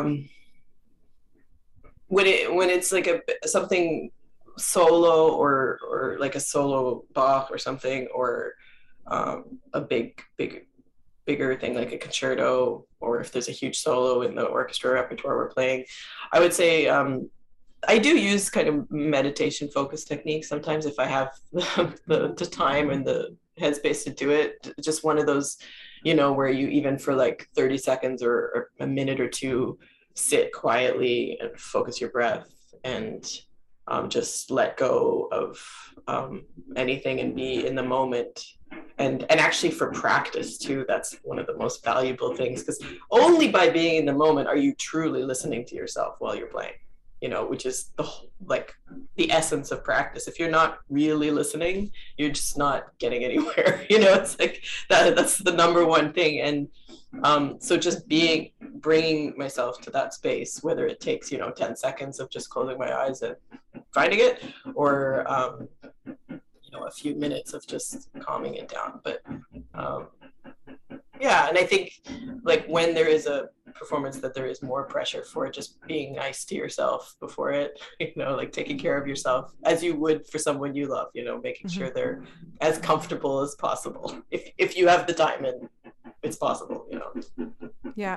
when it's like something solo or like a solo Bach or something, or a bigger thing like a concerto, or if there's a huge solo in the orchestra repertoire we're playing, I would say I do use kind of meditation focused techniques sometimes if I have the time and the headspace to do it. Just one of those, you know, where you even for like 30 seconds or a minute or two sit quietly and focus your breath and just let go of anything and be in the moment. And actually for practice too, that's one of the most valuable things, because only by being in the moment are you truly listening to yourself while you're playing, you know, which is the essence of practice. If you're not really listening, you're just not getting anywhere. You know, it's like that's the number one thing. And so just bringing myself to that space, whether it takes, you know, 10 seconds of just closing my eyes and finding it, or you know, a few minutes of just calming it down. But yeah, and I think like when there is a performance that there is more pressure for just being nice to yourself before it, you know, like taking care of yourself as you would for someone you love, you know, making sure they're as comfortable as possible if you have the time and it's possible, you know. Yeah.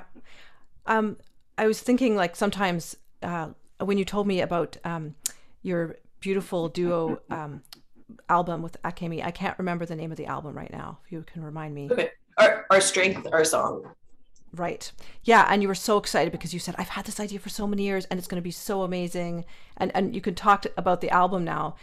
I was thinking like sometimes when you told me about your beautiful duo album with Akemi, I can't remember the name of the album right now. If you can remind me. Okay. Our Strength, Our Song. Right. Yeah. And you were so excited because you said, I've had this idea for so many years and it's going to be so amazing. And you can talk about the album now.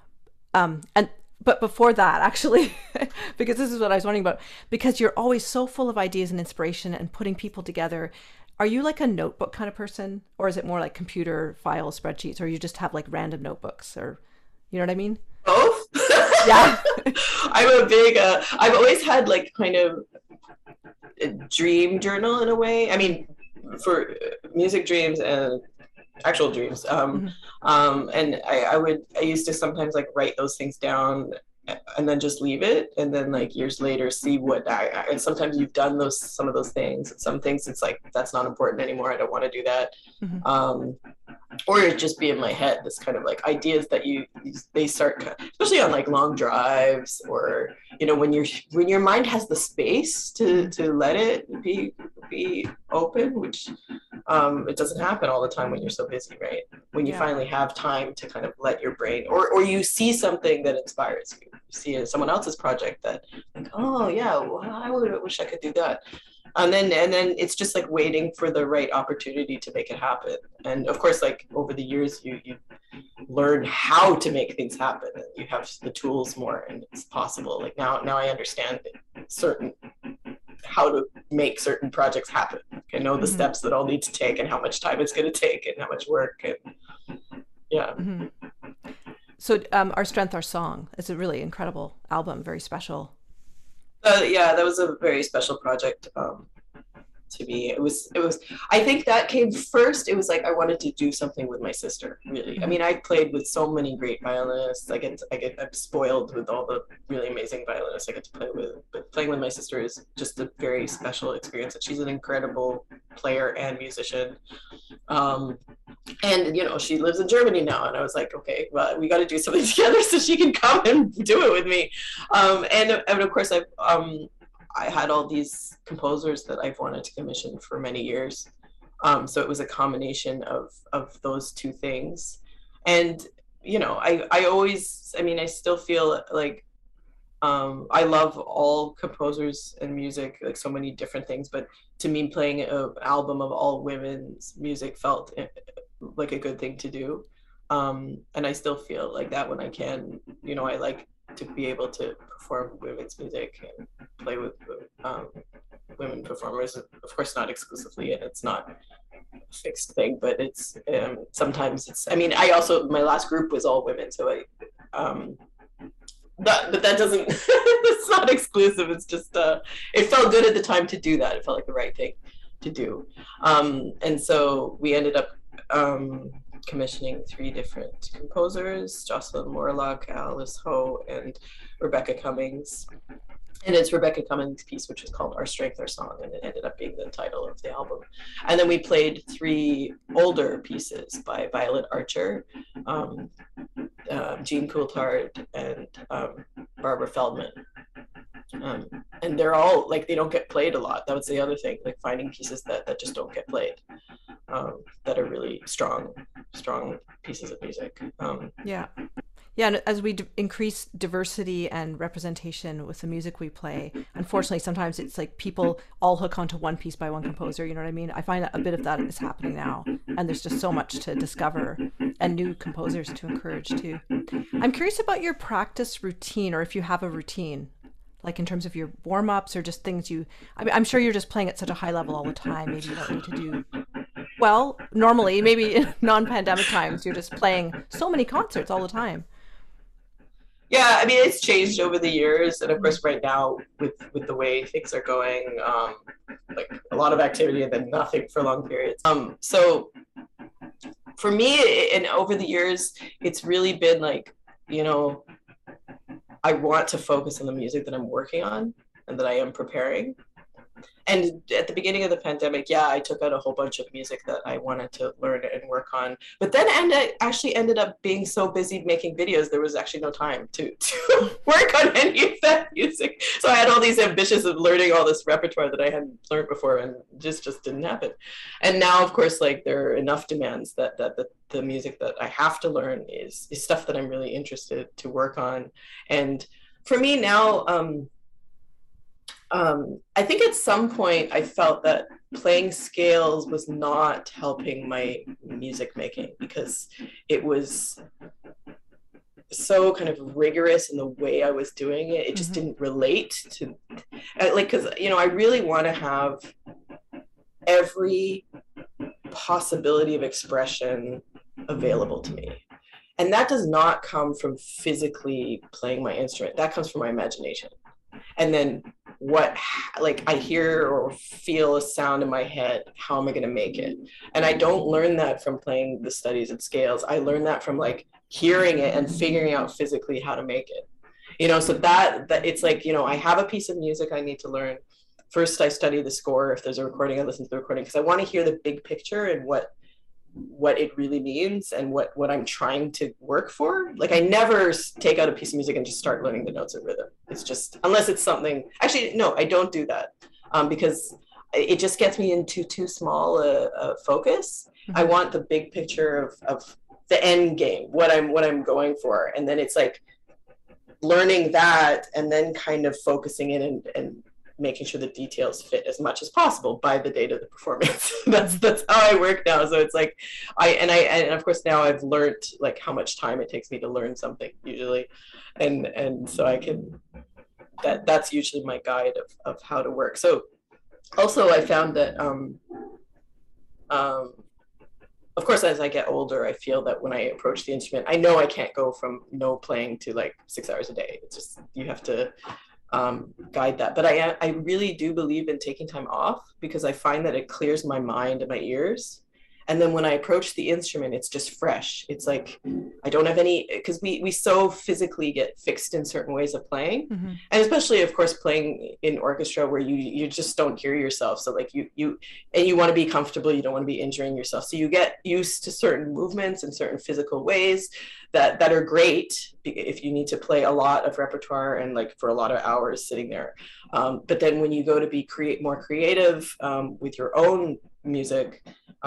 But before that, actually, because this is what I was wondering about, because you're always so full of ideas and inspiration and putting people together. Are you like a notebook kind of person, or is it more like computer file spreadsheets, or you just have like random notebooks, or you know what I mean? Both. Yeah. I'm a big, I've always had like kind of a dream journal in a way. I mean, for music dreams and actual dreams. And I used to sometimes like write those things down and then just leave it, and then like years later see what and sometimes you've done some of those things, and some things it's like that's not important anymore, I don't want to do that. Or it just be in my head, this kind of like ideas that they start, especially on like long drives, or you know, when your mind has the space to let it be open, which it doesn't happen all the time when you're so busy, right? When you finally have time to kind of let your brain, or you see something that inspires you, see someone else's project that like, oh yeah, well, I wish I could do that. And then it's just like waiting for the right opportunity to make it happen. And of course, like over the years, you learn how to make things happen. And you have the tools more, and it's possible. Like now I understand how to make certain projects happen. I know the steps that I'll need to take, and how much time it's going to take, and how much work. And yeah. So Our Strength, Our Song is a really incredible album, very special. Yeah, that was a very special project. To me, it was I think that came first. It was like I wanted to do something with my sister, really. I Mhm. mean, I played with so many great violinists. I'm spoiled with all the really amazing violinists I get to play with, but playing with my sister is just a very special experience, and she's an incredible player and musician. um and she lives in Germany now, and I was like, okay, well, we got to do something together so she can come and do it with me. And of course I had all these composers that I've wanted to commission for many years. So it was a combination of those two things. And I always, I mean, I still feel like I love all composers and music, like so many different things, but to me, playing an album of all women's music felt like a good thing to do. And I still feel like that when I can. I like to be able to perform women's music and play with women performers. Of course, not exclusively, and it's not a fixed thing, but it's sometimes it's. I mean, I also my last group was all women, so but that doesn't. It's not exclusive. It's just it felt good at the time to do that. It felt like the right thing to do, and so we ended up commissioning 3 different composers: Jocelyn Morlock, Alice Ho, and Rebecca Cummings. And it's Rebecca Cummings' piece, which is called Our Strength, Our Song, and it ended up being the title of the album. And then we played 3 older pieces by Violet Archer, Jean Coulthard, and Barbara Feldman. And they're all like, they don't get played a lot. That was the other thing, like finding pieces that just don't get played, that are really strong pieces of music. Yeah. Yeah, and as we increase diversity and representation with the music we play, unfortunately, sometimes it's like people all hook onto one piece by one composer. You know what I mean? I find that a bit of that is happening now, and there's just so much to discover and new composers to encourage too. I'm curious about your practice routine, or if you have a routine, like in terms of your warm ups or just things you. I mean, I'm sure you're just playing at such a high level all the time. Maybe you don't need to do. Well, normally, maybe in non-pandemic times, you're just playing so many concerts all the time. Yeah, I mean, it's changed over the years, and of course, right now with the way things are going, like a lot of activity and then nothing for long periods. So for me, and over the years, it's really been like, I want to focus on the music that I'm working on and that I am preparing. And at the beginning of the pandemic, yeah, I took out a whole bunch of music that I wanted to learn and work on. But then I actually ended up being so busy making videos, there was actually no time to work on any of that music. So I had all these ambitions of learning all this repertoire that I hadn't learned before, and just didn't happen. And now, of course, like there are enough demands that the music that I have to learn is stuff that I'm really interested to work on. And for me now, I think at some point I felt that playing scales was not helping my music making, because it was so kind of rigorous in the way I was doing it. It just didn't relate to, like, because, I really want to have every possibility of expression available to me. And that does not come from physically playing my instrument. That comes from my imagination. And then what, like, I hear or feel a sound in my head, how am I going to make it? And I don't learn that from playing the studies and scales. I learn that from like hearing it and figuring out physically how to make it. So that it's like, I have a piece of music I need to learn. First, I study the score. If there's a recording, I listen to the recording, because I want to hear the big picture and what it really means and what I'm trying to work for. Like, I never take out a piece of music and just start learning the notes and rhythm. It's just, unless it's something, actually, no, I don't do that, because it just gets me into too small a focus. I want the big picture of the end game, what I'm going for. And then it's like learning that and then kind of focusing in and making sure the details fit as much as possible by the date of the performance. That's how I work now. So it's like and of course now I've learned like how much time it takes me to learn something usually, and so I can that's usually my guide of how to work. So also I found that of course, as I get older, I feel that when I approach the instrument, I know I can't go from no playing to like 6 hours a day. It's just, you have to guide that. But I really do believe in taking time off because I find that it clears my mind and my ears. And then when I approach the instrument, it's just fresh. It's like I don't have any, because we so physically get fixed in certain ways of playing, and especially, of course, playing in orchestra where you just don't hear yourself. So like you and you want to be comfortable. You don't want to be injuring yourself. So you get used to certain movements and certain physical ways that are great if you need to play a lot of repertoire and like for a lot of hours sitting there. But then when you go to be more creative with your own music,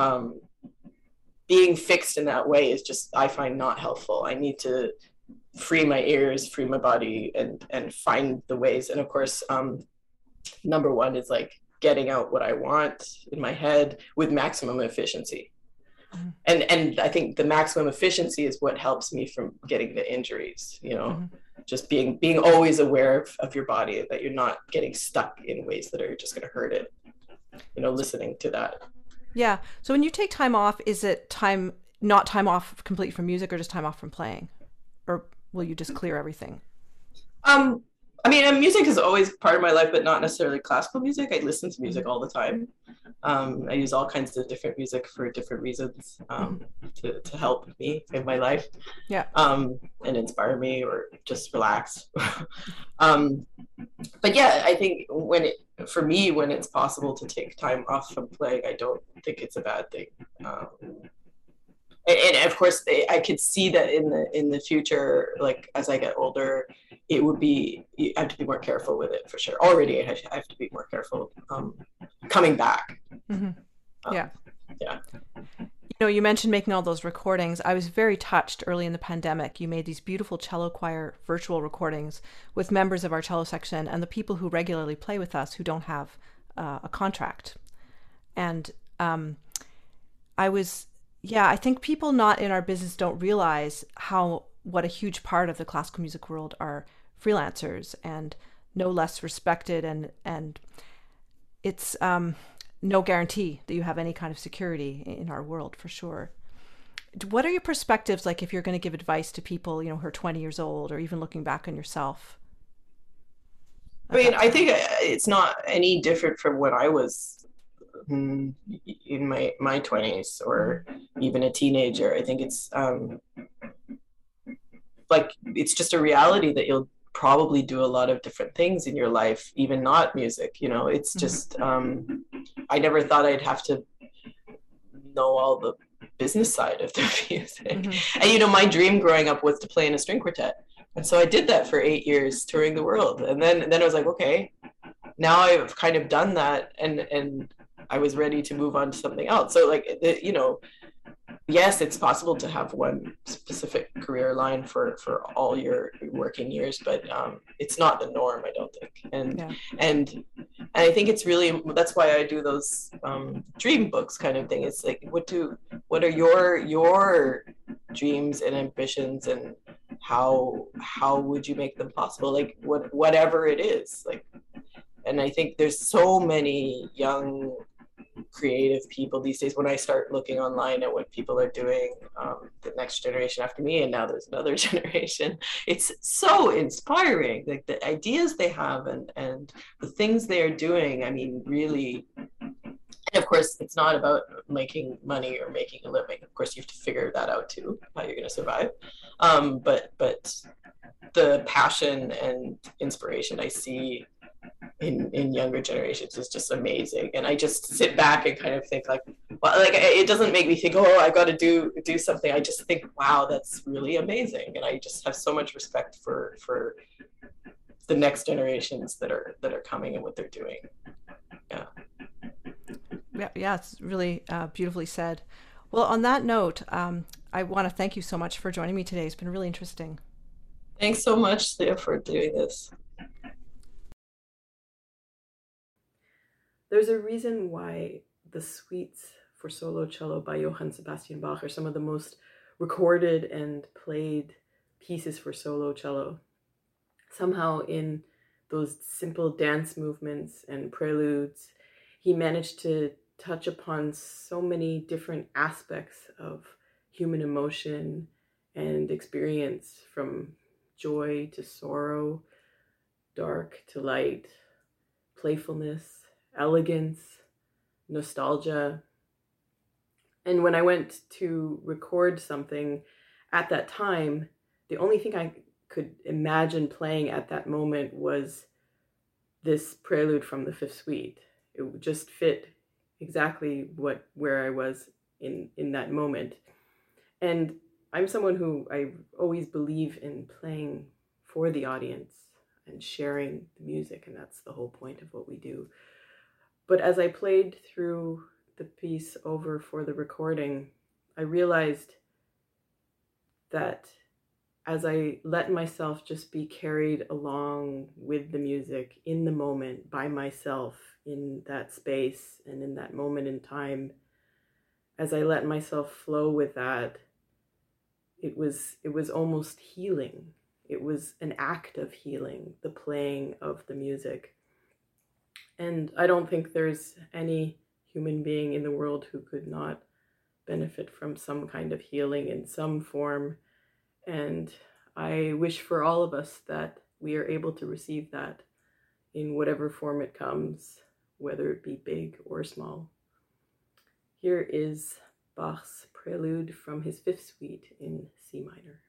being fixed in that way is just, I find, not helpful. I need to free my ears, free my body, and find the ways. And of course, number one is like getting out what I want in my head with maximum efficiency. And I think the maximum efficiency is what helps me from getting the injuries, you know, just being always aware of your body, that you're not getting stuck in ways that are just going to hurt it, you know, listening to that. Yeah. So when you take time off, is it not time off completely from music, or just time off from playing? Or will you just clear everything? I mean, music is always part of my life, but not necessarily classical music. I listen to music all the time. I use all kinds of different music for different reasons, to help me in my life. Yeah. And inspire me or just relax. But yeah, I think for me, when it's possible to take time off from playing, I don't think it's a bad thing. And of course, I could see that in the future, like as I get older, it would be, I have to be more careful with it for sure. Already, I have to be more careful coming back. Yeah. Yeah. You know, you mentioned making all those recordings. I was very touched early in the pandemic. You made these beautiful cello choir virtual recordings with members of our cello section and the people who regularly play with us who don't have a contract. And I think people not in our business don't realize what a huge part of the classical music world are freelancers, and no less respected, and it's no guarantee that you have any kind of security in our world, for sure. What are your perspectives like if you're going to give advice to people, you know, who are 20 years old, or even looking back on yourself? I mean, I think it's not any different from when I was in my 20s or even a teenager. I think it's like it's just a reality that you'll probably do a lot of different things in your life, even not music, you know. It's just I never thought I'd have to know all the business side of the music. And you know, my dream growing up was to play in a string quartet, and so I did that for 8 years, touring the world. And then I was like, okay, now I've kind of done that, and I was ready to move on to something else. So like, you know, yes, it's possible to have one specific career line for all your working years, but it's not the norm, I don't think. And I think it's really, that's why I do those dream books kind of thing. It's like, what are your dreams and ambitions, and how would you make them possible? Like whatever it is, like. And I think there's so many young creative people these days. When I start looking online at what people are doing, the next generation after me, and now there's another generation, it's so inspiring, like the ideas they have and the things they're doing. I mean, really. And of course, it's not about making money or making a living. Of course, you have to figure that out too, how you're going to survive. But the passion and inspiration I see in younger generations is just amazing. And I just sit back and kind of think like, well, like it doesn't make me think, oh, I got to do something. I just think, wow, that's really amazing. And I just have so much respect for the next generations that are coming and what they're doing. Yeah, it's really beautifully said. Well, on that note, I want to thank you so much for joining me today. It's been really interesting. Thanks so much, Leah, for doing this. There's a reason why the suites for solo cello by Johann Sebastian Bach are some of the most recorded and played pieces for solo cello. Somehow in those simple dance movements and preludes, he managed to touch upon so many different aspects of human emotion and experience, from joy to sorrow, dark to light, playfulness, elegance, nostalgia. And when I went to record something at that time, the only thing I could imagine playing at that moment was this prelude from the Fifth Suite. It would just fit exactly where I was in that moment. And I'm someone who I always believe in playing for the audience and sharing the music, and that's the whole point of what we do. But as I played through the piece over for the recording, I realized that as I let myself just be carried along with the music in the moment by myself in that space and in that moment in time, as I let myself flow with that, it was almost healing. It was an act of healing, the playing of the music. And I don't think there's any human being in the world who could not benefit from some kind of healing in some form. And I wish for all of us that we are able to receive that in whatever form it comes, whether it be big or small. Here is Bach's Prelude from his Fifth Suite in C minor.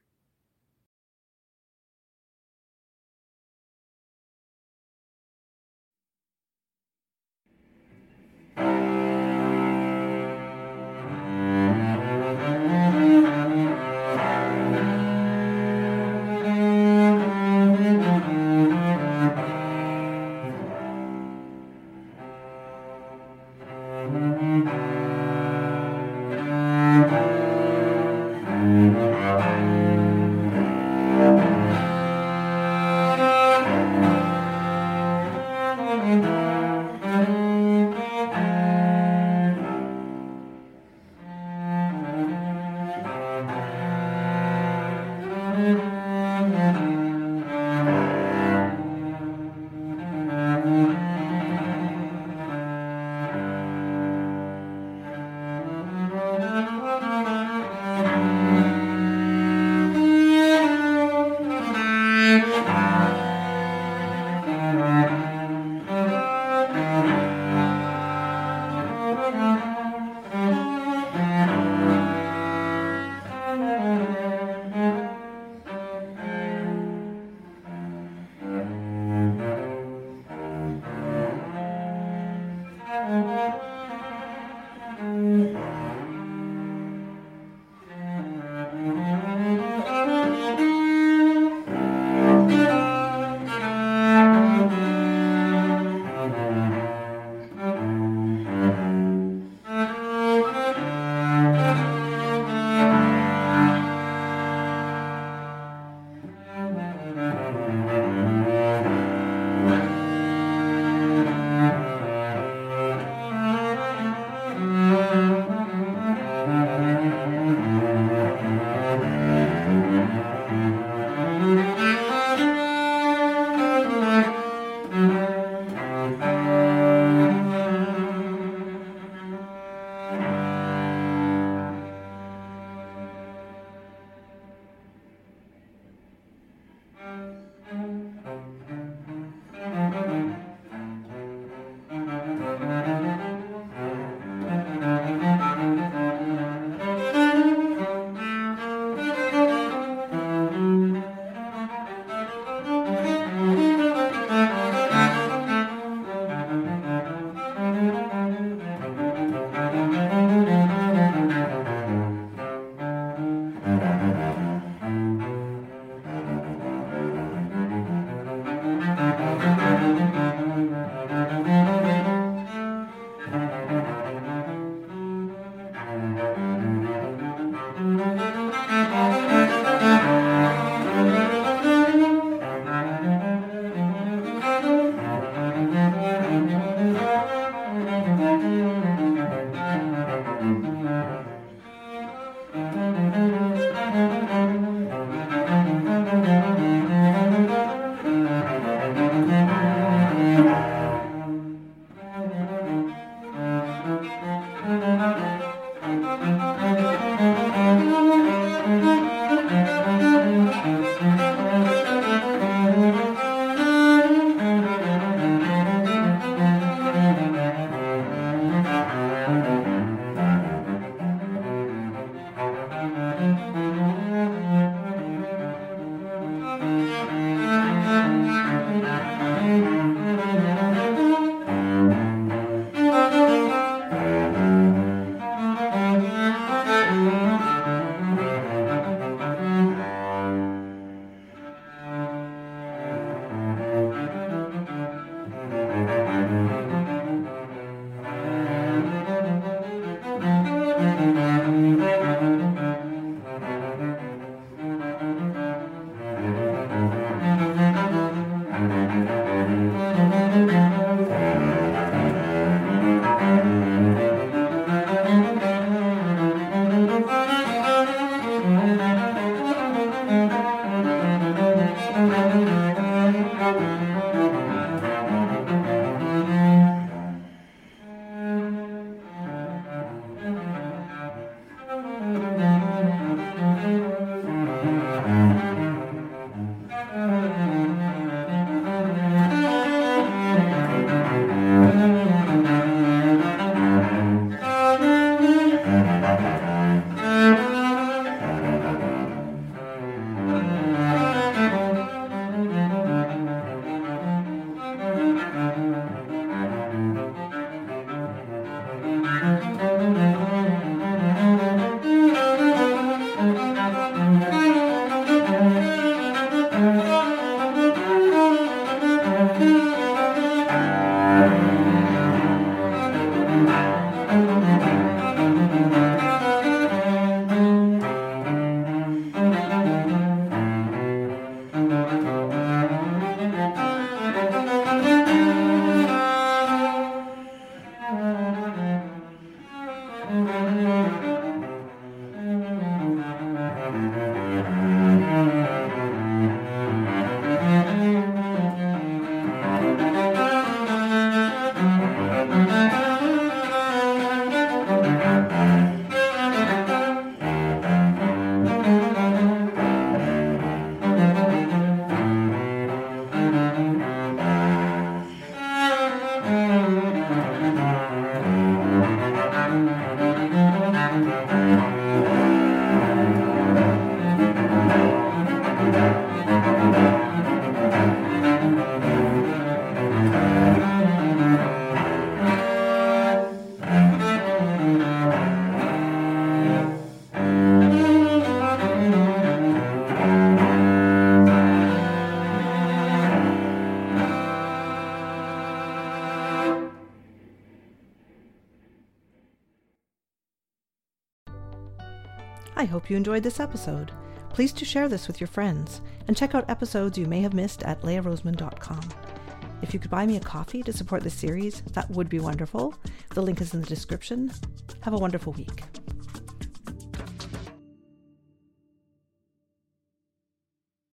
I hope you enjoyed this episode. Please do share this with your friends, and check out episodes you may have missed at leahroseman.com. If you could buy me a coffee to support this series, that would be wonderful. The link is in the description. Have a wonderful week.